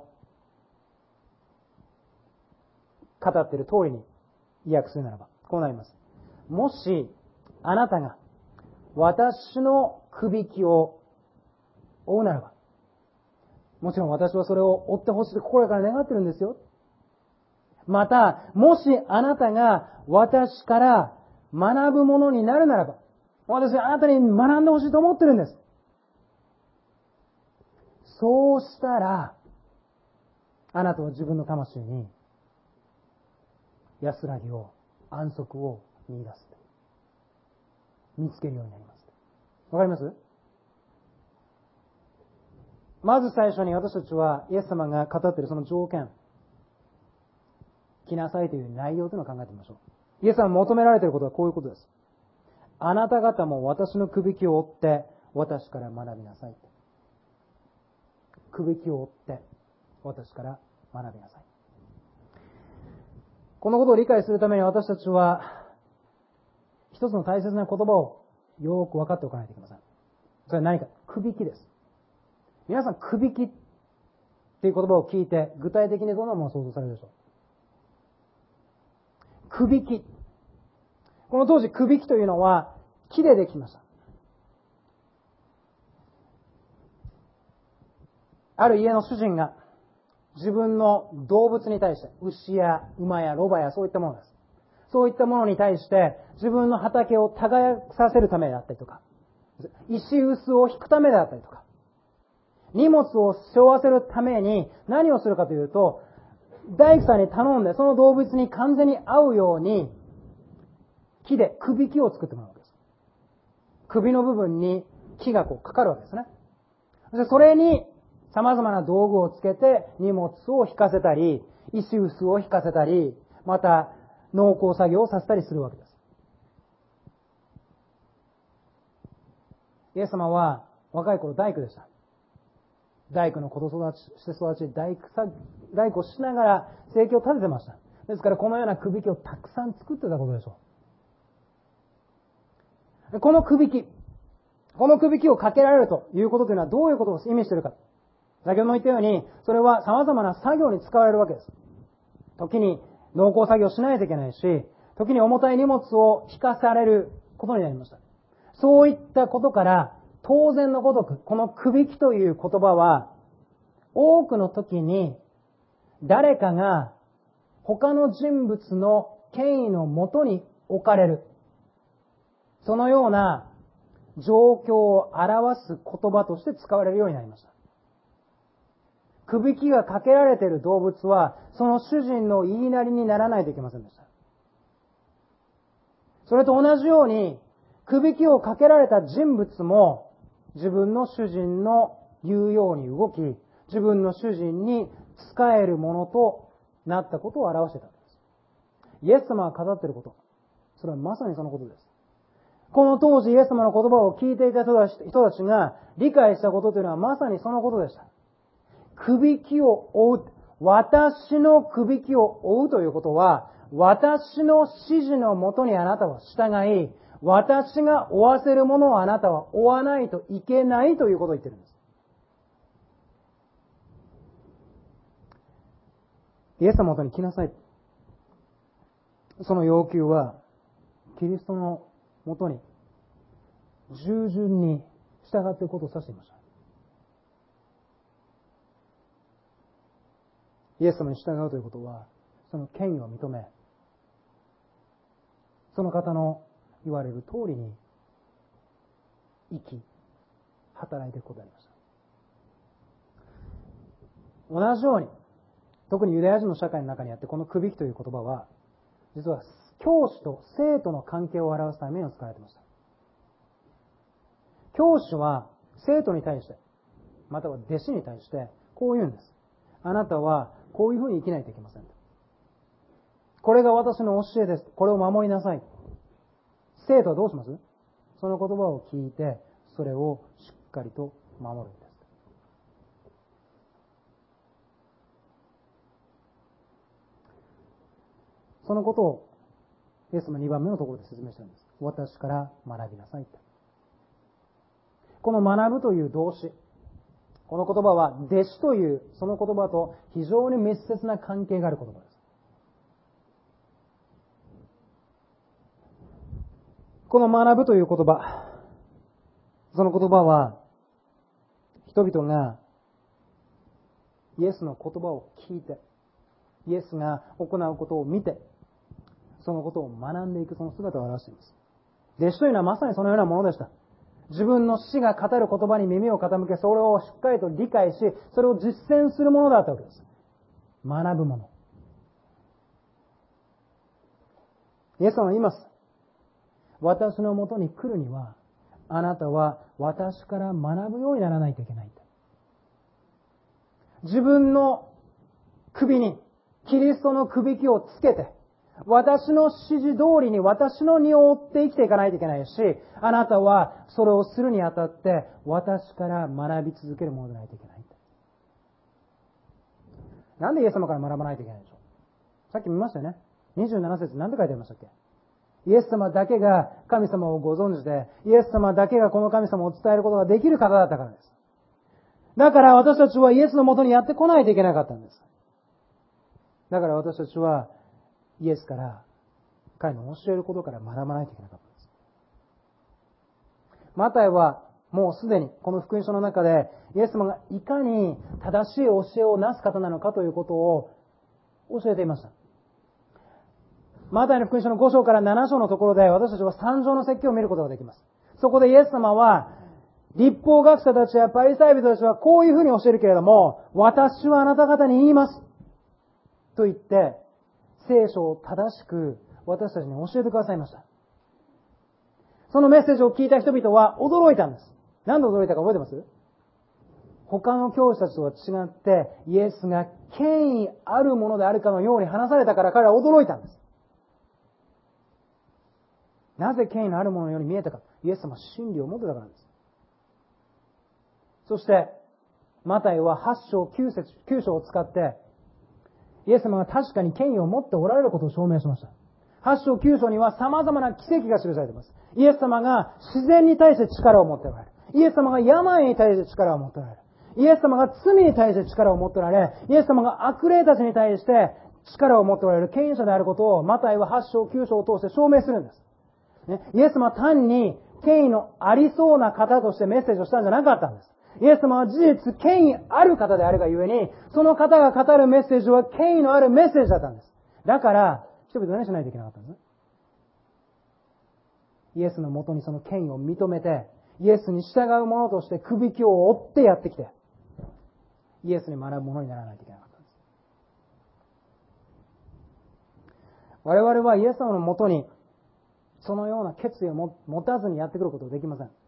語っている通りに意訳するならば、こうなります。もし、あなたが私のくびきを追うならば、もちろん私はそれを追ってほしいと心から願ってるんですよ。また、もしあなたが私から学ぶものになるならば、私はあなたに学んでほしいと思ってるんです。そうしたら、あなたは自分の魂に安らぎを、安息を見出す。見つけるようになります。わかります？まず最初に私たちはイエス様が語っているその条件、来なさいという内容というのを考えてみましょう。イエス様が求められていることはこういうことです。あなた方も私のくびきを追って私から学びなさい。くびきを追って私から学びなさい。このことを理解するために私たちは一つの大切な言葉をよく分かっておかないといけません。それは何か？くびきです。皆さん、くびきっていう言葉を聞いて具体的にどんなものを想像されるでしょう？くびき。この当時、くびきというのは木でできました。ある家の主人が自分の動物に対して、牛や馬やロバやそういったものです。そういったものに対して自分の畑を耕させるためであったりとか、石臼を引くためであったりとか、荷物を背負わせるために何をするかというと、大工さんに頼んでその動物に完全に合うように木で首木を作ってもらうわけです。首の部分に木がこうかかるわけですね。それに様々な道具をつけて荷物を引かせたり、石臼を引かせたり、また農耕作業をさせたりするわけです。イエス様は若い頃大工でした。大工の子育ちして育ち、大工さ、大工をしながら生計を立ててました。ですからこのようなくびきをたくさん作ってたことでしょう。このくびき、このくびきをかけられるということというのはどういうことを意味しているか。先ほども言ったように、それは様々な作業に使われるわけです。時に農耕作業しないといけないし、時に重たい荷物を引かされることになりました。そういったことから当然のごとく、このくびきという言葉は多くの時に誰かが他の人物の権威のもとに置かれる、そのような状況を表す言葉として使われるようになりました。くびきがかけられている動物はその主人の言いなりにならないといけませんでした。それと同じように、くびきをかけられた人物も自分の主人の言うように動き、自分の主人に仕えるものとなったことを表していたんです。イエス様が語っていること、それはまさにそのことです。この当時イエス様の言葉を聞いていた人たちが理解したことというのはまさにそのことでした。くびきを追う、私のくびきを追うということは、私の指示のもとにあなたは従い、私が追わせるものをあなたは追わないといけないということを言っているんです。イエス様のもとに来なさい。その要求は、キリストのもとに従順に従っていくことを指していました。イエス様に従うということは、その権威を認め、 その方の言われる通りに生き、働いていくことになりました。同じように、特にユダヤ人の社会の中にあって、このくびきという言葉は、実は教師と生徒の関係を表すために使われていました。教師は生徒に対して、または弟子に対して、こう言うんです。あなたはこういうふうに生きないといけません。これが私の教えです。これを守りなさい。生徒はどうします？その言葉を聞いて、それをしっかりと守るんです。そのことをイエス様にばんめのところで説明しているんです。私から学びなさい。この学ぶという動詞、この言葉は弟子というその言葉と非常に密接な関係がある言葉です。この学ぶという言葉、その言葉は人々がイエスの言葉を聞いて、イエスが行うことを見て、そのことを学んでいくその姿を表しています。弟子というのはまさにそのようなものでした。自分の師が語る言葉に耳を傾け、それをしっかりと理解し、それを実践するものだったわけです。学ぶもの。イエス様は言います。私のもとに来るには、あなたは私から学ぶようにならないといけない。自分の首にキリストのくびきをつけて、私の指示通りに私の荷を追って生きていかないといけないし、あなたはそれをするにあたって私から学び続けるものでないといけない。なんでイエス様から学ばないといけないでしょう。さっき見ましたよね。にじゅうなな節なんて書いてありましたっけ。イエス様だけが神様をご存知で、イエス様だけがこの神様を伝えることができる方だったからです。だから私たちはイエスのもとにやってこないといけなかったんです。だから私たちはイエスから彼の教えることから学ばないといけなかったんです。マタイはもうすでにこの福音書の中でイエス様がいかに正しい教えをなす方なのかということを教えていました。マタイの福音書のご章からなな章のところで私たちは三条の説教を見ることができます。そこでイエス様は律法学者たちやパリサイ人たちはこういうふうに教えるけれども、私はあなた方に言いますと言って聖書を正しく私たちに教えてくださいました。そのメッセージを聞いた人々は驚いたんです。なんで驚いたか覚えてます？他の教師たちとは違ってイエスが権威あるものであるかのように話されたから彼らは驚いたんです。なぜ権威のあるもののように見えたか。イエス様は真理を持ってたからです。そしてマタイははち章きゅう節、きゅう章を使ってイエス様が確かに権威を持っておられることを証明しました。はち章きゅう章には様々な奇跡が記されています。イエス様が自然に対して力を持っておられる。イエス様が病に対して力を持っておられる。イエス様が罪に対して力を持っておられ、イエス様が悪霊たちに対して力を持っておられる権威者であることをマタイははち章きゅう章を通して証明するんです。ね、イエス様は単に権威のありそうな方としてメッセージをしたんじゃなかったんです。イエス様は事実権威ある方であるがゆえに、その方が語るメッセージは権威のあるメッセージだったんです。だから、人々は何しないといけなかったんです。イエスのもとにその権威を認めて、イエスに従う者としてくびきを追ってやってきて、イエスに学ぶ者にならないといけなかったんです。我々はイエス様のもとに、そのような決意を持たずにやってくることはできません。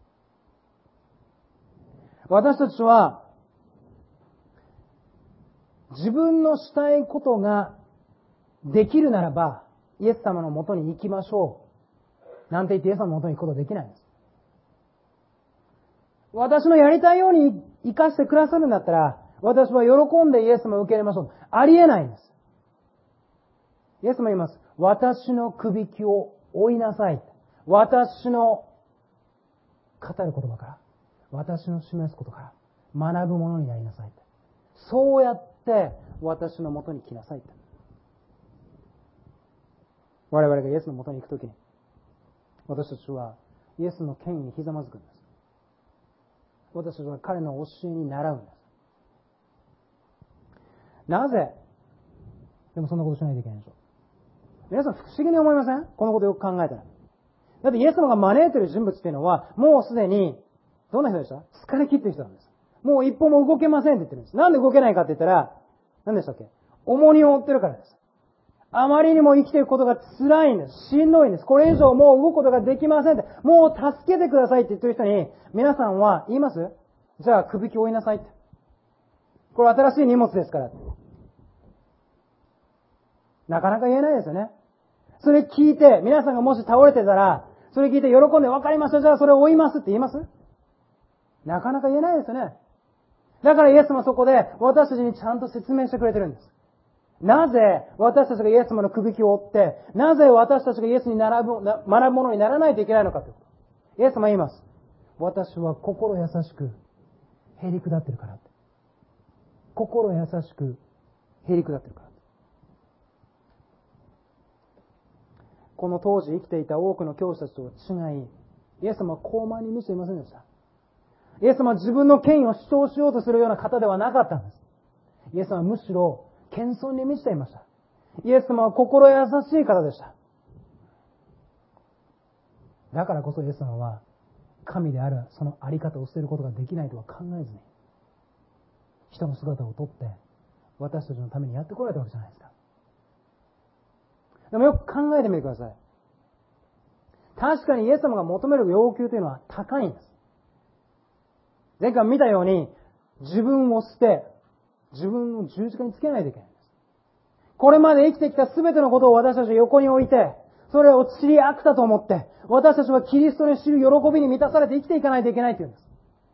私たちは自分のしたいことができるならばイエス様のもとに行きましょうなんて言ってイエス様のもとに行くことはできないんです。私のやりたいように生かしてくださるんだったら私は喜んでイエス様を受け入れましょう。ありえないんです。イエス様言います。私のくびきを追いなさい。私の語る言葉から私の示すことから学ぶものになりなさい。そうやって私のもとに来なさい。我々がイエスのもとに行くときに私たちはイエスの権威にひざまずくんです。私たちは彼の教えに習うんです。なぜでもそんなことしないといけないでしょう。 皆さん不思議に思いません？このことよく考えたら。だってイエス様が招いている人物っていうのは、もうすでに、どんな人でした？疲れ切っている人なんです。もう一歩も動けませんって言ってるんです。なんで動けないかって言ったら、何でしたっけ？重荷を負ってるからです。あまりにも生きていくことが辛いんです。しんどいんです。これ以上もう動くことができませんって。もう助けてくださいって言ってる人に、皆さんは言います？じゃあ、首引き追いなさいって。これ新しい荷物ですから。なかなか言えないですよね。それ聞いて、皆さんがもし倒れてたら、それ聞いて喜んで分かりました、じゃあそれを追いますって言います？なかなか言えないですよね。だからイエス様はそこで私たちにちゃんと説明してくれてるんです。なぜ私たちがイエス様の首引きを追って、なぜ私たちがイエスに並ぶ、学ぶものにならないといけないのかということ。イエス様は言います。私は心優しく、へりくだってるから。心優しく、へりくだってるから。この当時生きていた多くの教師たちとは違い、イエス様は傲慢に満ちていませんでした。イエス様は自分の権威を主張しようとするような方ではなかったんです。イエス様はむしろ謙遜に満ちていました。イエス様は心優しい方でした。だからこそイエス様は神であるそのあり方を捨てることができないとは考えずに、人の姿をとって私たちのためにやってこられたわけじゃないですか。でもよく考えてみてください。確かにイエス様が求める要求というのは高いんです。前回見たように、自分を捨て、自分を十字架につけないといけないんです。これまで生きてきたすべてのことを私たちは横に置いて、それを塵悪だと思って、私たちはキリストに知る喜びに満たされて生きていかないといけないというんです。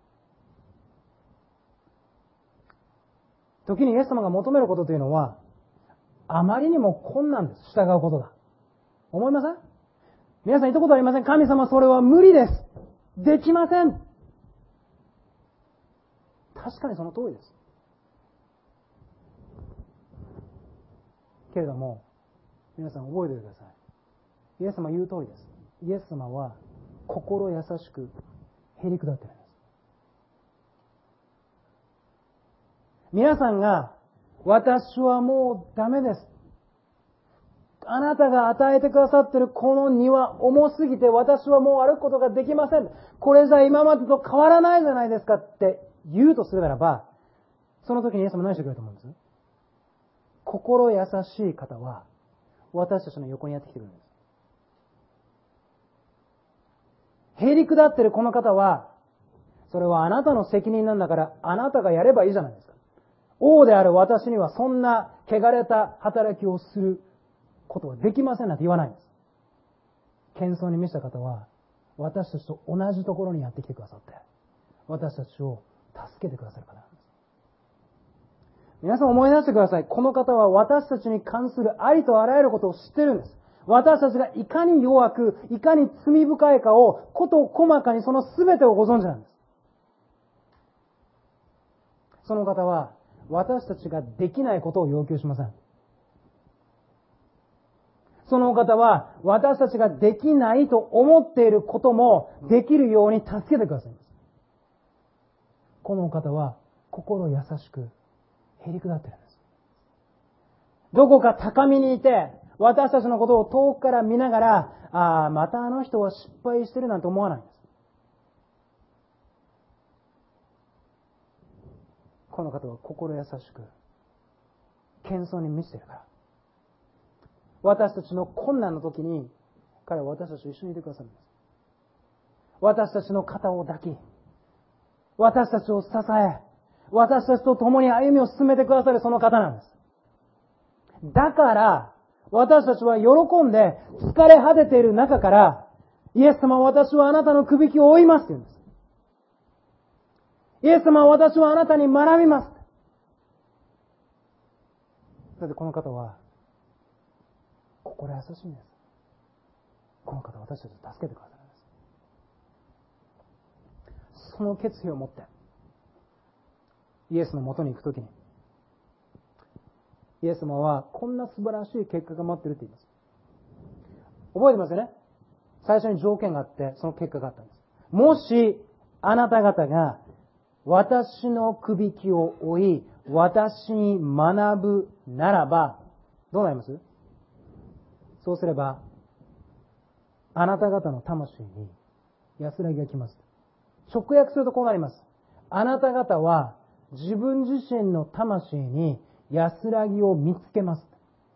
時にイエス様が求めることというのは、あまりにも困難です。従うことが。思いません？皆さん言ったことありません？神様それは無理です。できません。確かにその通りです。けれども、皆さん覚えておいてください。イエス様言う通りです。イエス様は心優しくへりくだっているんです。皆さんが、私はもうダメです。あなたが与えてくださっているこの荷は重すぎて私はもう歩くことができません。これじゃ今までと変わらないじゃないですかって言うとするならば、その時にイエス様何してくれると思うんです？心優しい方は私たちの横にやってきてくるんです。へりくだってるこの方は、それはあなたの責任なんだからあなたがやればいいじゃないですか。王である私にはそんな汚れた働きをすることはできませんなんて言わないんです。謙遜に満ちた方は私たちと同じところにやってきてくださって、私たちを助けてくださる方なんです。皆さん思い出してください。この方は私たちに関するありとあらゆることを知ってるんです。私たちがいかに弱く、いかに罪深いかを、こと細かにその全てをご存知なんです。その方は私たちができないことを要求しません。そのお方は私たちができないと思っていることもできるように助けてくださいます。このお方は心優しくへりくだっているんです。どこか高みにいて私たちのことを遠くから見ながら、ああ、またあの人は失敗してるなんて思わないんです。この方は心優しく謙遜に満ちているから、私たちの困難の時に彼は私たちと一緒にいてくださるんです。私たちの肩を抱き、私たちを支え、私たちと共に歩みを進めてくださるその方なんです。だから私たちは喜んで疲れ果てている中から、イエス様、私はあなたの首引きを追いますと言うんです。イエス様、私はあなたに学びます。だってこの方は心優しいんです。この方は私たちを助けてくださるんです。その決意を持ってイエスの元に行くときに、イエス様はこんな素晴らしい結果が待っていると言います。覚えてますよね？最初に条件があってその結果があったんです。もしあなた方が私の首引きを追い、私に学ぶならば、どうなります？ そうすれば、あなた方の魂に安らぎが来ます。直訳するとこうなります。あなた方は自分自身の魂に安らぎを見つけます。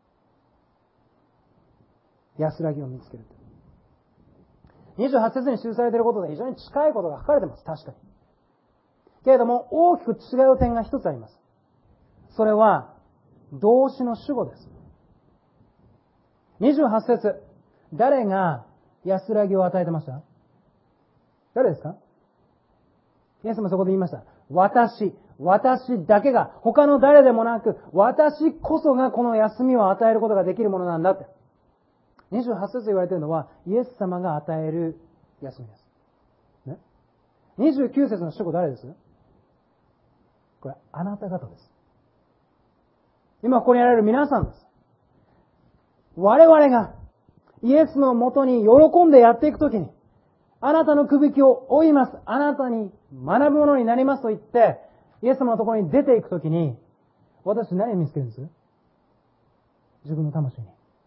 安らぎを見つける。にじゅうはち節に記されていることで非常に近いことが書かれています。確かに。けれども大きく違う点が一つあります。それは動詞の主語です。にじゅうはち節、誰が安らぎを与えてました？誰ですか？イエスもそこで言いました。私、私だけが、他の誰でもなく、私こそがこの休みを与えることができるものなんだって。にじゅうはち節言われているのは、イエス様が与える休みです。ね、にじゅうきゅう節の主語誰です？これ、あなた方です。今ここにやられる皆さんです。我々がイエスのもとに喜んでやっていくときに、あなたのくびきを追います。あなたに学ぶものになりますと言って、イエス様のところに出ていくときに、私何を見つけるんです？自分の魂に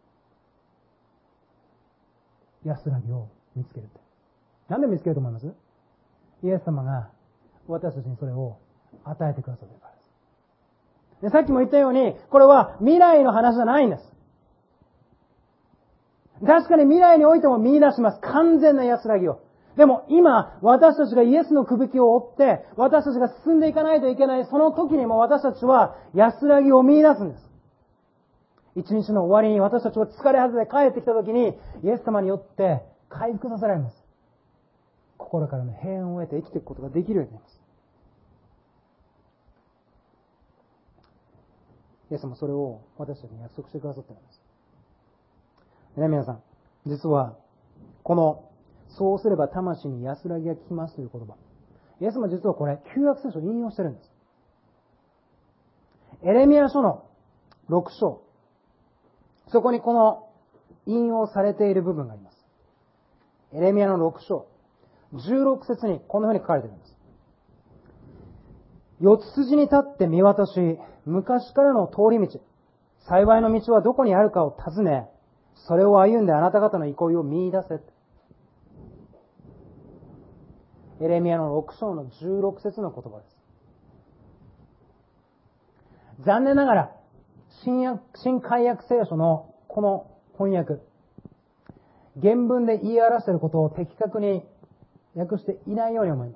安らぎを見つけるって。なんで見つけると思います？イエス様が私たちにそれを与えてくださっているからです。で、さっきも言ったように、これは未来の話じゃないんです。確かに未来においても見出します。完全な安らぎを。でも今、私たちがイエスのくびきを追って、私たちが進んでいかないといけない、その時にも私たちは安らぎを見出すんです。一日の終わりに私たちは疲れ果てて帰ってきた時に、イエス様によって回復させられます。心からの平安を得て生きていくことができるようになります。イエス様それを私たちに約束してくださっているんです。ね、皆さん、実はこのそうすれば魂に安らぎが来ますという言葉、イエス様実はこれ旧約聖書を引用してるんです。エレミヤ書のろく章、そこにこの引用されている部分があります。エレミヤのろく章じゅうろく節にこのように書かれているんです。四つ筋に立って見渡し、昔からの通り道、幸いの道はどこにあるかを尋ね、それを歩んであなた方の憩いを見出せ。エレミヤのろく章のじゅうろく節の言葉です。残念ながら、新約、新改約聖書のこの翻訳、原文で言い表していることを的確に訳していないように思います。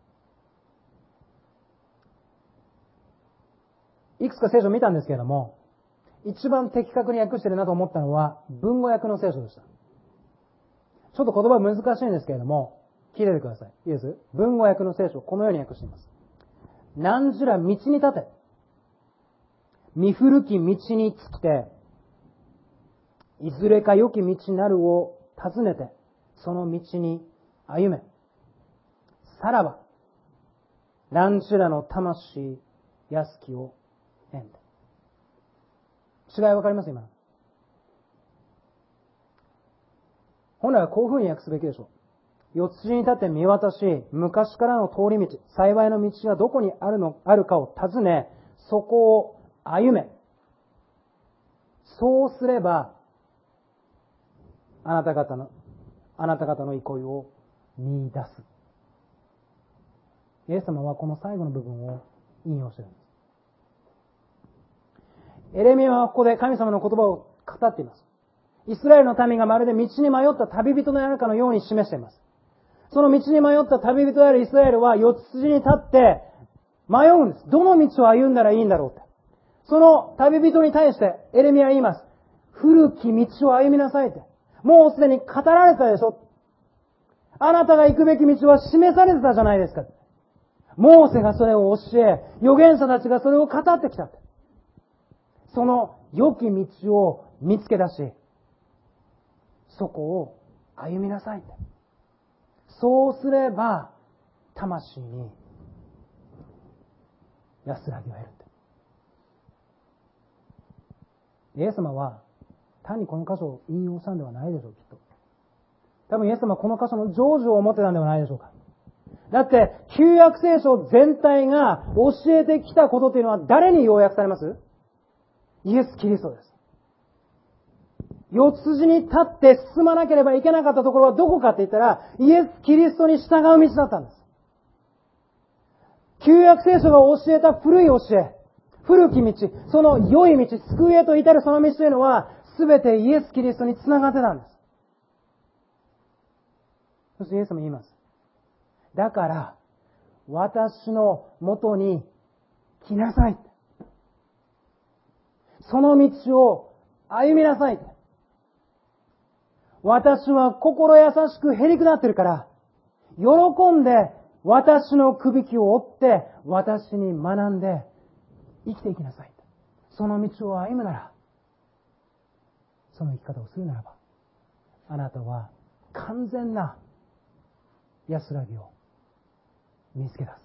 いくつか聖書を見たんですけれども、一番的確に訳しているなと思ったのは文語訳の聖書でした。ちょっと言葉難しいんですけれども、聞いててください。いいです？文語訳の聖書、このように訳しています。何時ら道に立て、見古き道に尽きて、いずれか良き道なるを尋ねて、その道に歩め。さらば、何時らの魂安きを得んで。違いわかります今？本来はこういうふうに訳すべきでしょう。四つに立って見渡し、昔からの通り道、幸いの道がどこにあるの、あるかを尋ね、そこを歩め。そうすれば、あなた方の、あなた方の憩いを見出す。イエス様はこの最後の部分を引用しているんです。エレミヤはここで神様の言葉を語っています。イスラエルの民がまるで道に迷った旅人であるかのように示しています。その道に迷った旅人であるイスラエルは四つ筋に立って迷うんです。どの道を歩んだらいいんだろうって。その旅人に対してエレミヤは言います。古き道を歩みなさいって。もうすでに語られたでしょ。あなたが行くべき道は示されてたじゃないですか。モーセがそれを教え、預言者たちがそれを語ってきた。その良き道を見つけ出し、そこを歩みなさい。そうすれば、魂に安らぎを得る。イエス様は単にこの箇所を引用したんではないでしょう、きっと。多分イエス様はこの箇所の成就を持ってたんではないでしょうか。だって、旧約聖書全体が教えてきたことというのは誰に要約されます？イエス・キリストです。 四つ筋に立って進まなければいけなかったところはどこかって言ったら、イエス・キリストに従う道だったんです。旧約聖書が教えた古い教え、古き道、その良い道、救いへと至るその道というのは、すべてイエス・キリストにつながってたんです。そしてイエスも言います。だから、私の元に来なさい。その道を歩みなさい。私は心優しくへりくだってるから、喜んで私のくびきを追って私に学んで生きていきなさい。その道を歩むなら、その生き方をするならば、あなたは完全な安らぎを見つけ出す。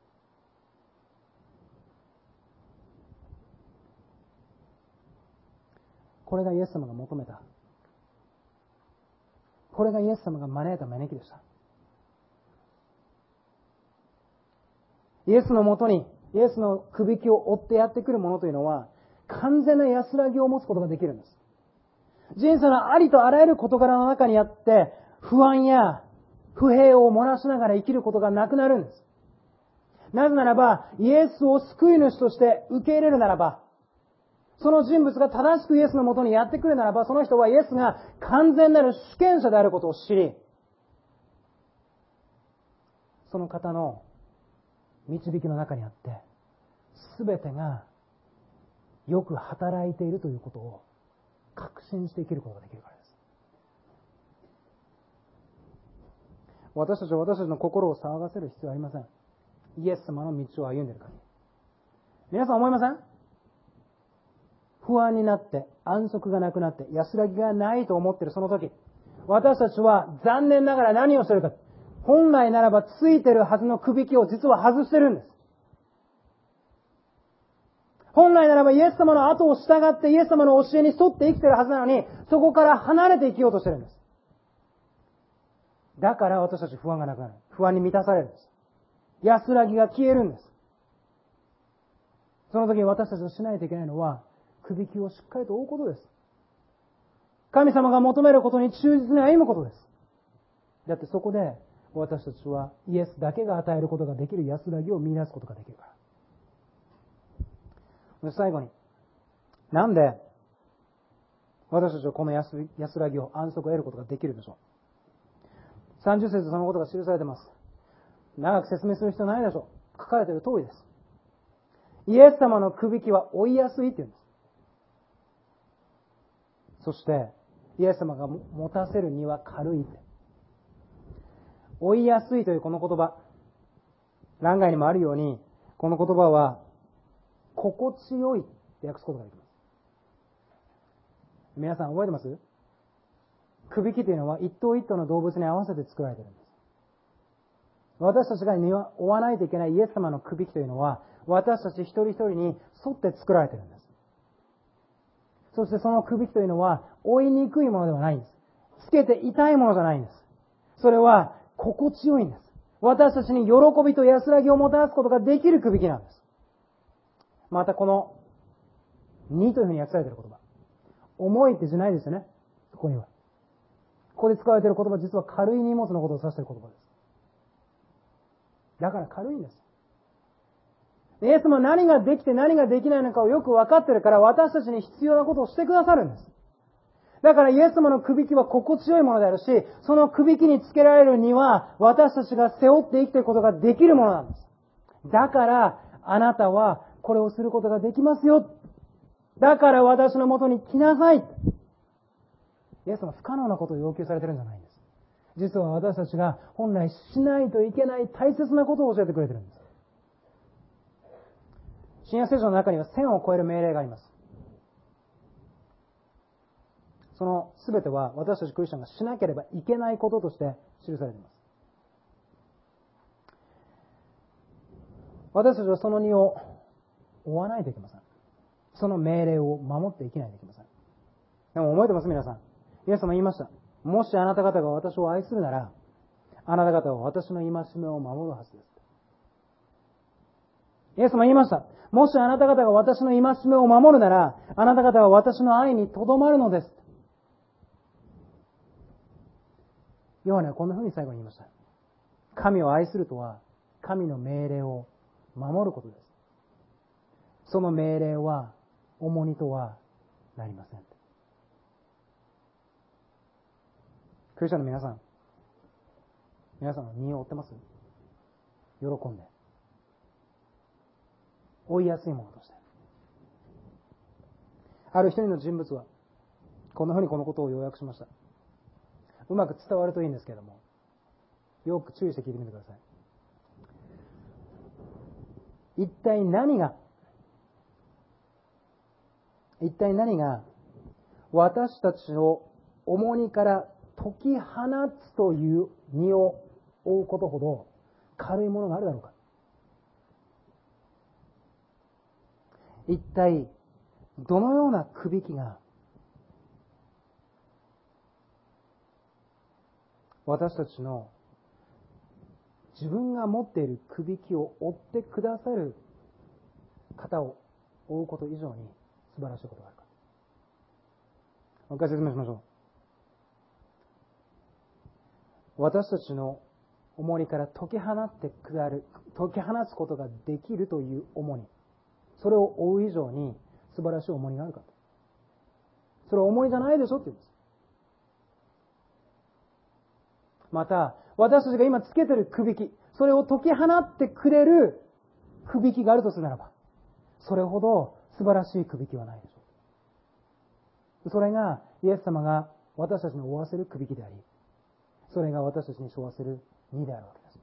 これがイエス様が求めた。これがイエス様が招いた招きでした。イエスのもとに、イエスのくびきを追ってやってくるものというのは、完全な安らぎを持つことができるんです。人生のありとあらゆる事柄の中にあって、不安や不平を漏らしながら生きることがなくなるんです。なぜならば、イエスを救い主として受け入れるならば、その人物が正しくイエスのもとにやってくるならば、その人はイエスが完全なる主権者であることを知り、その方の導きの中にあって、すべてがよく働いているということを確信して生きることができるからです。私たちは私たちの心を騒がせる必要はありません。イエス様の道を歩んでいる限り。皆さん思いません？不安になって安息がなくなって安らぎがないと思っているその時、私たちは残念ながら何をしているか。本来ならばついているはずのくびきを実は外してるんです。本来ならばイエス様の後を従ってイエス様の教えに沿って生きているはずなのに、そこから離れて生きようとしてるんです。だから私たち不安がなくなる。不安に満たされるんです。安らぎが消えるんです。その時に私たちがしないといけないのは、くびきをしっかりと追うことです。神様が求めることに忠実に歩むことです。だってそこで私たちはイエスだけが与えることができる安らぎを見出すことができるから。最後に、なんで私たちはこの 安, 安らぎを安息を得ることができるでしょう。さんじゅっ節でそのことが記されています。長く説明する必要ないでしょう。書かれている通りです。イエス様のくびきは追いやすいって言うんです。そしてイエス様が持たせる荷は軽いって。追いやすいというこの言葉、欄外にもあるように、この言葉は心地よいって訳すことができます。皆さん覚えてます？くびきというのは一頭一頭の動物に合わせて作られているんです。私たちが荷を追わないといけないイエス様のくびきというのは、私たち一人一人に沿って作られているんです。そしてそのくびきというのは追いにくいものではないんです。つけて痛いものじゃないんです。それは心地よいんです。私たちに喜びと安らぎをもたらすことができるくびきなんです。またこのにというふうに訳されている言葉、重いってじゃないですよね。そこにはここで使われている言葉、実は軽い荷物のことを指している言葉です。だから軽いんです。イエスも何ができて何ができないのかをよく分かっているから、私たちに必要なことをしてくださるんです。だからイエス様のくびきは心地よいものであるし、そのくびきにつけられるには私たちが背負って生きていくことができるものなんです。だからあなたはこれをすることができますよ。だから私のもとに来なさい。イエス様は不可能なことを要求されているんじゃないんです。実は私たちが本来しないといけない大切なことを教えてくれているんです。新約聖書の中には千を超える命令があります。そのすべては私たちクリスチャンがしなければいけないこととして記されています。私たちはその荷を追わないといけません。その命令を守って生きないといけません。でも覚えてます？皆さん。イエス様言いました。もしあなた方が私を愛するなら、あなた方は私の戒めを守るはずです。イエス様言いました。もしあなた方が私の戒めを守るなら、あなた方は私の愛にとどまるのです。 ヨハネはこんな風に最後に言いました。神を愛するとは、神の命令を守ることです。その命令は重荷とはなりません。クリスチャンの皆さん、皆さんの荷を負ってます？喜んで。追いやすいものとして。ある一人の人物は、こんな風にこのことを要約しました。うまく伝わるといいんですけれども、よく注意して聞いてみてください。一体何が、一体何が私たちを重荷から解き放つという荷を負うことほど軽いものがあるだろうか。一体どのようなくびきが私たちの自分が持っているくびきを追ってくださる方を追うこと以上に素晴らしいことがあるか。もう一回説明しましょう。私たちの重荷から解き放ってくだる、解き放つことができるという重荷。それを追う以上に素晴らしい重荷があるか。それは重いじゃないでしょって言うんです。また、私たちが今つけているくびき、それを解き放ってくれるくびきがあるとするならば、それほど素晴らしいくびきはないでしょう。それがイエス様が私たちに負わせるくびきであり、それが私たちに背負わせる荷であるわけです。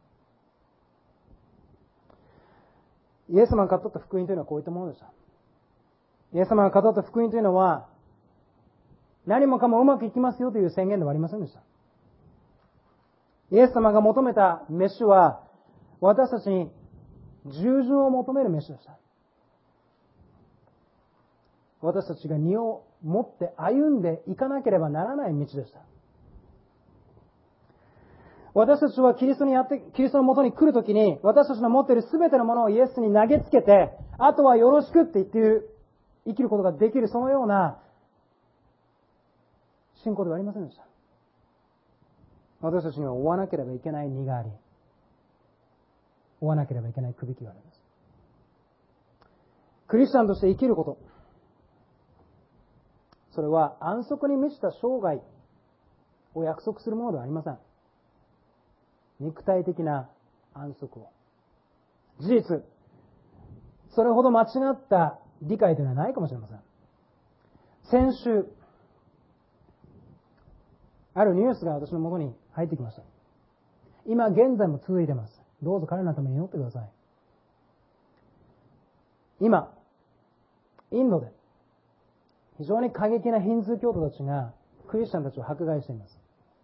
イエス様が語った福音というのはこういったものでした。イエス様が語った福音というのは、何もかもうまくいきますよという宣言ではありませんでした。イエス様が求めた飯は、私たちに従順を求める飯でした。私たちが荷を持って歩んでいかなければならない道でした。私たちはキリストにやって、キリストの元に来るときに、私たちの持っているすべてのものをイエスに投げつけて、あとはよろしくって言っている、生きることができる、そのような信仰ではありませんでした。私たちには負わなければいけない荷があり、負わなければいけないくびきがあるんです。クリスチャンとして生きること、それは安息に満ちた生涯を約束するものではありません。肉体的な安息を。事実、それほど間違った理解というのはないかもしれません。先週、あるニュースが私の元に入ってきました。今現在も続いています。どうぞ彼らのために祈ってください。今、インドで非常に過激なヒンズー教徒たちがクリスチャンたちを迫害しています。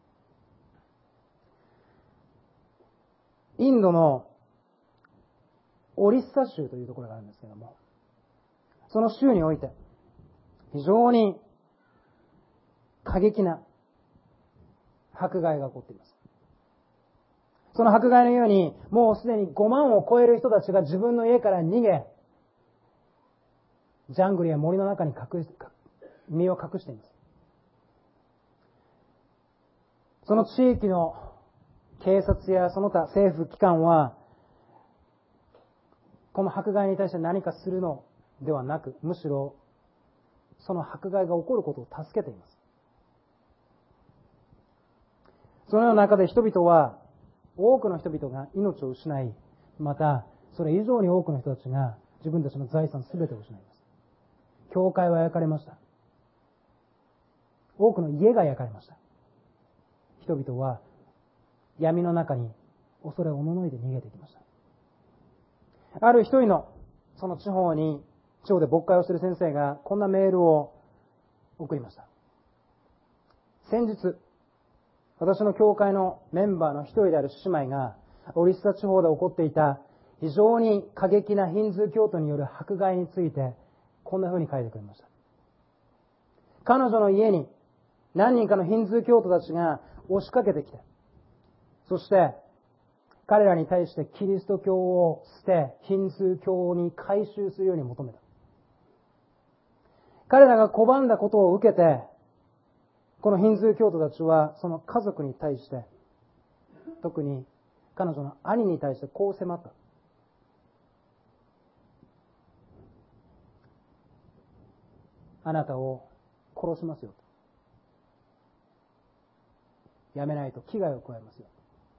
インドのオリッサ州というところがあるんですけれども、その州において非常に過激な迫害が起こっています。その迫害のように、もうすでにごまんを超える人たちが自分の家から逃げ、ジャングルや森の中に隠し、身を隠しています。その地域の警察やその他政府機関は、この迫害に対して何かするのではなく、むしろその迫害が起こることを助けています。そのような中で人々は、多くの人々が命を失い、またそれ以上に多くの人たちが自分たちの財産すべてを失います。教会は焼かれました。多くの家が焼かれました。人々は闇の中に恐れおののいて逃げていきました。ある一人のその地方に、地方で牧会をしている先生がこんなメールを送りました。先日、私の教会のメンバーの一人である姉妹が、オリッサ地方で起こっていた非常に過激なヒンズー教徒による迫害について、こんな風に書いてくれました。彼女の家に何人かのヒンズー教徒たちが押しかけてきて、そして彼らに対してキリスト教を捨て、ヒンズー教に改宗するように求めた。彼らが拒んだことを受けて、このヒンズー教徒たちはその家族に対して特に彼女の兄に対してこう迫った。あなたを殺しますよと。やめないと危害を加えますよ。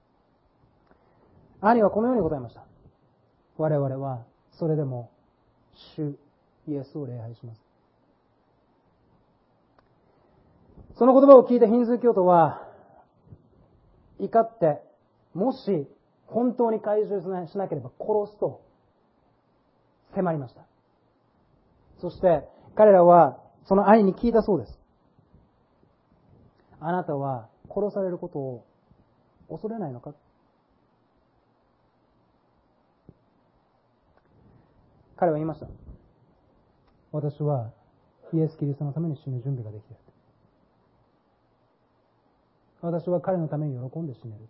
兄はこのように答えました。我々はそれでも主イエスを礼拝します。その言葉を聞いたヒンズー教徒は怒って、もし本当に回収しなければ殺すと迫りました。そして彼らはその兄に聞いたそうです。あなたは殺されることを恐れないのか。彼は言いました。私はイエス・キリストのために死ぬ準備ができている。私は彼のために喜んで死ねる。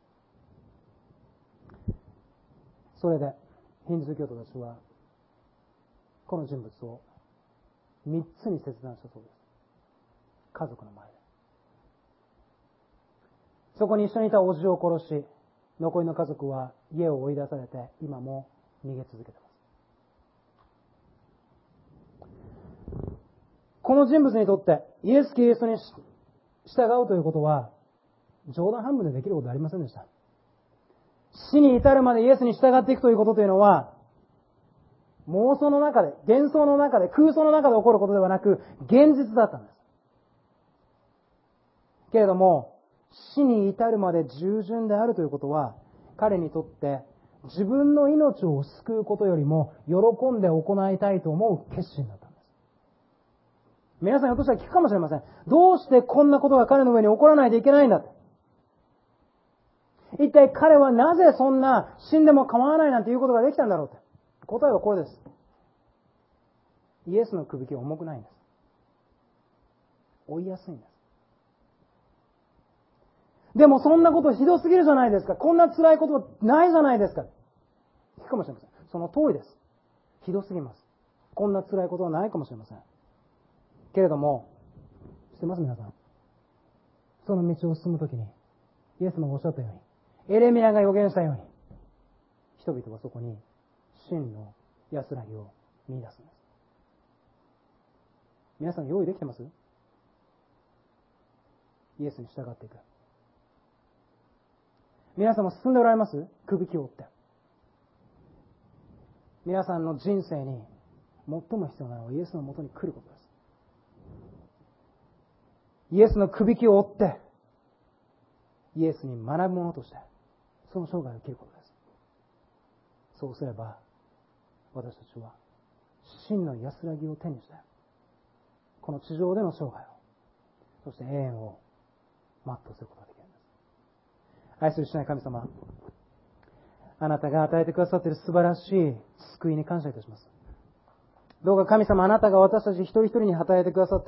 それでヒンズー教徒たちはこの人物を三つに切断したそうです。家族の前で。そこに一緒にいた叔父を殺し、残りの家族は家を追い出されて今も逃げ続けています。この人物にとってイエス・キリストに従うということは冗談半分でできることはありませんでした。死に至るまでイエスに従っていくということというのは妄想の中で、幻想の中で、空想の中で起こることではなく現実だったんです。けれども死に至るまで従順であるということは彼にとって自分の命を救うことよりも喜んで行いたいと思う決心だったんです。皆さんひょっとしたら聞くかもしれません。どうしてこんなことが彼の上に起こらないといけないんだって。一体彼はなぜそんな死んでも構わないなんていうことができたんだろうって。答えはこれです。イエスの首輝は重くないんです。追いやすいんです。でもそんなことひどすぎるじゃないですか。こんな辛いことないじゃないですか。聞くかもしれません。その通りです。ひどすぎます。こんな辛いことはないかもしれません。けれども、知ってます皆さん。その道を進むときに、イエスもおっしゃったように、エレミヤが予言したように、人々はそこに真の安らぎを見出すんです。皆さん用意できてます？イエスに従っていく。皆さんも進んでおられます？首輝を追って。皆さんの人生に最も必要なのはイエスのもとに来ることです。イエスの首輝を追って、イエスに学ぶものとして、その生涯を生きることです。そうすれば、私たちは真の安らぎを手にして、この地上での生涯を、そして永遠を全うすることができるんです。愛する主なる神様、あなたが与えてくださっている素晴らしい救いに感謝いたします。どうか神様、あなたが私たち一人一人に与えてくださって、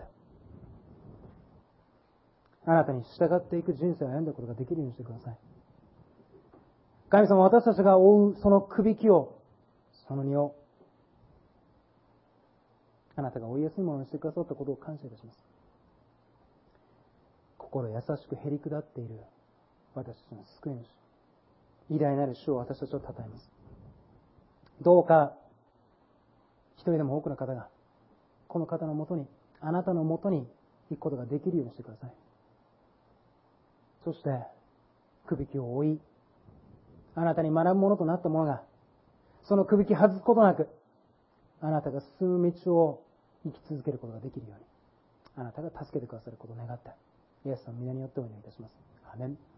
あなたに従っていく人生を歩んだことができるようにしてください。神様、私たちが追うその首輝を、その荷を、あなたが追いやすいものにしてくださったことを感謝いたします。心優しくへり下っている私たちの救い主、偉大なる主を私たちを称えます。どうか一人でも多くの方がこの方のもとに、あなたのもとに行くことができるようにしてください。そして首輝を追い、あなたに学ぶものとなったものが、その首輝外すことなく、あなたが進む道を生き続けることができるように、あなたが助けてくださることを願って、イエスの皆によってお祈りいたします。アーメン。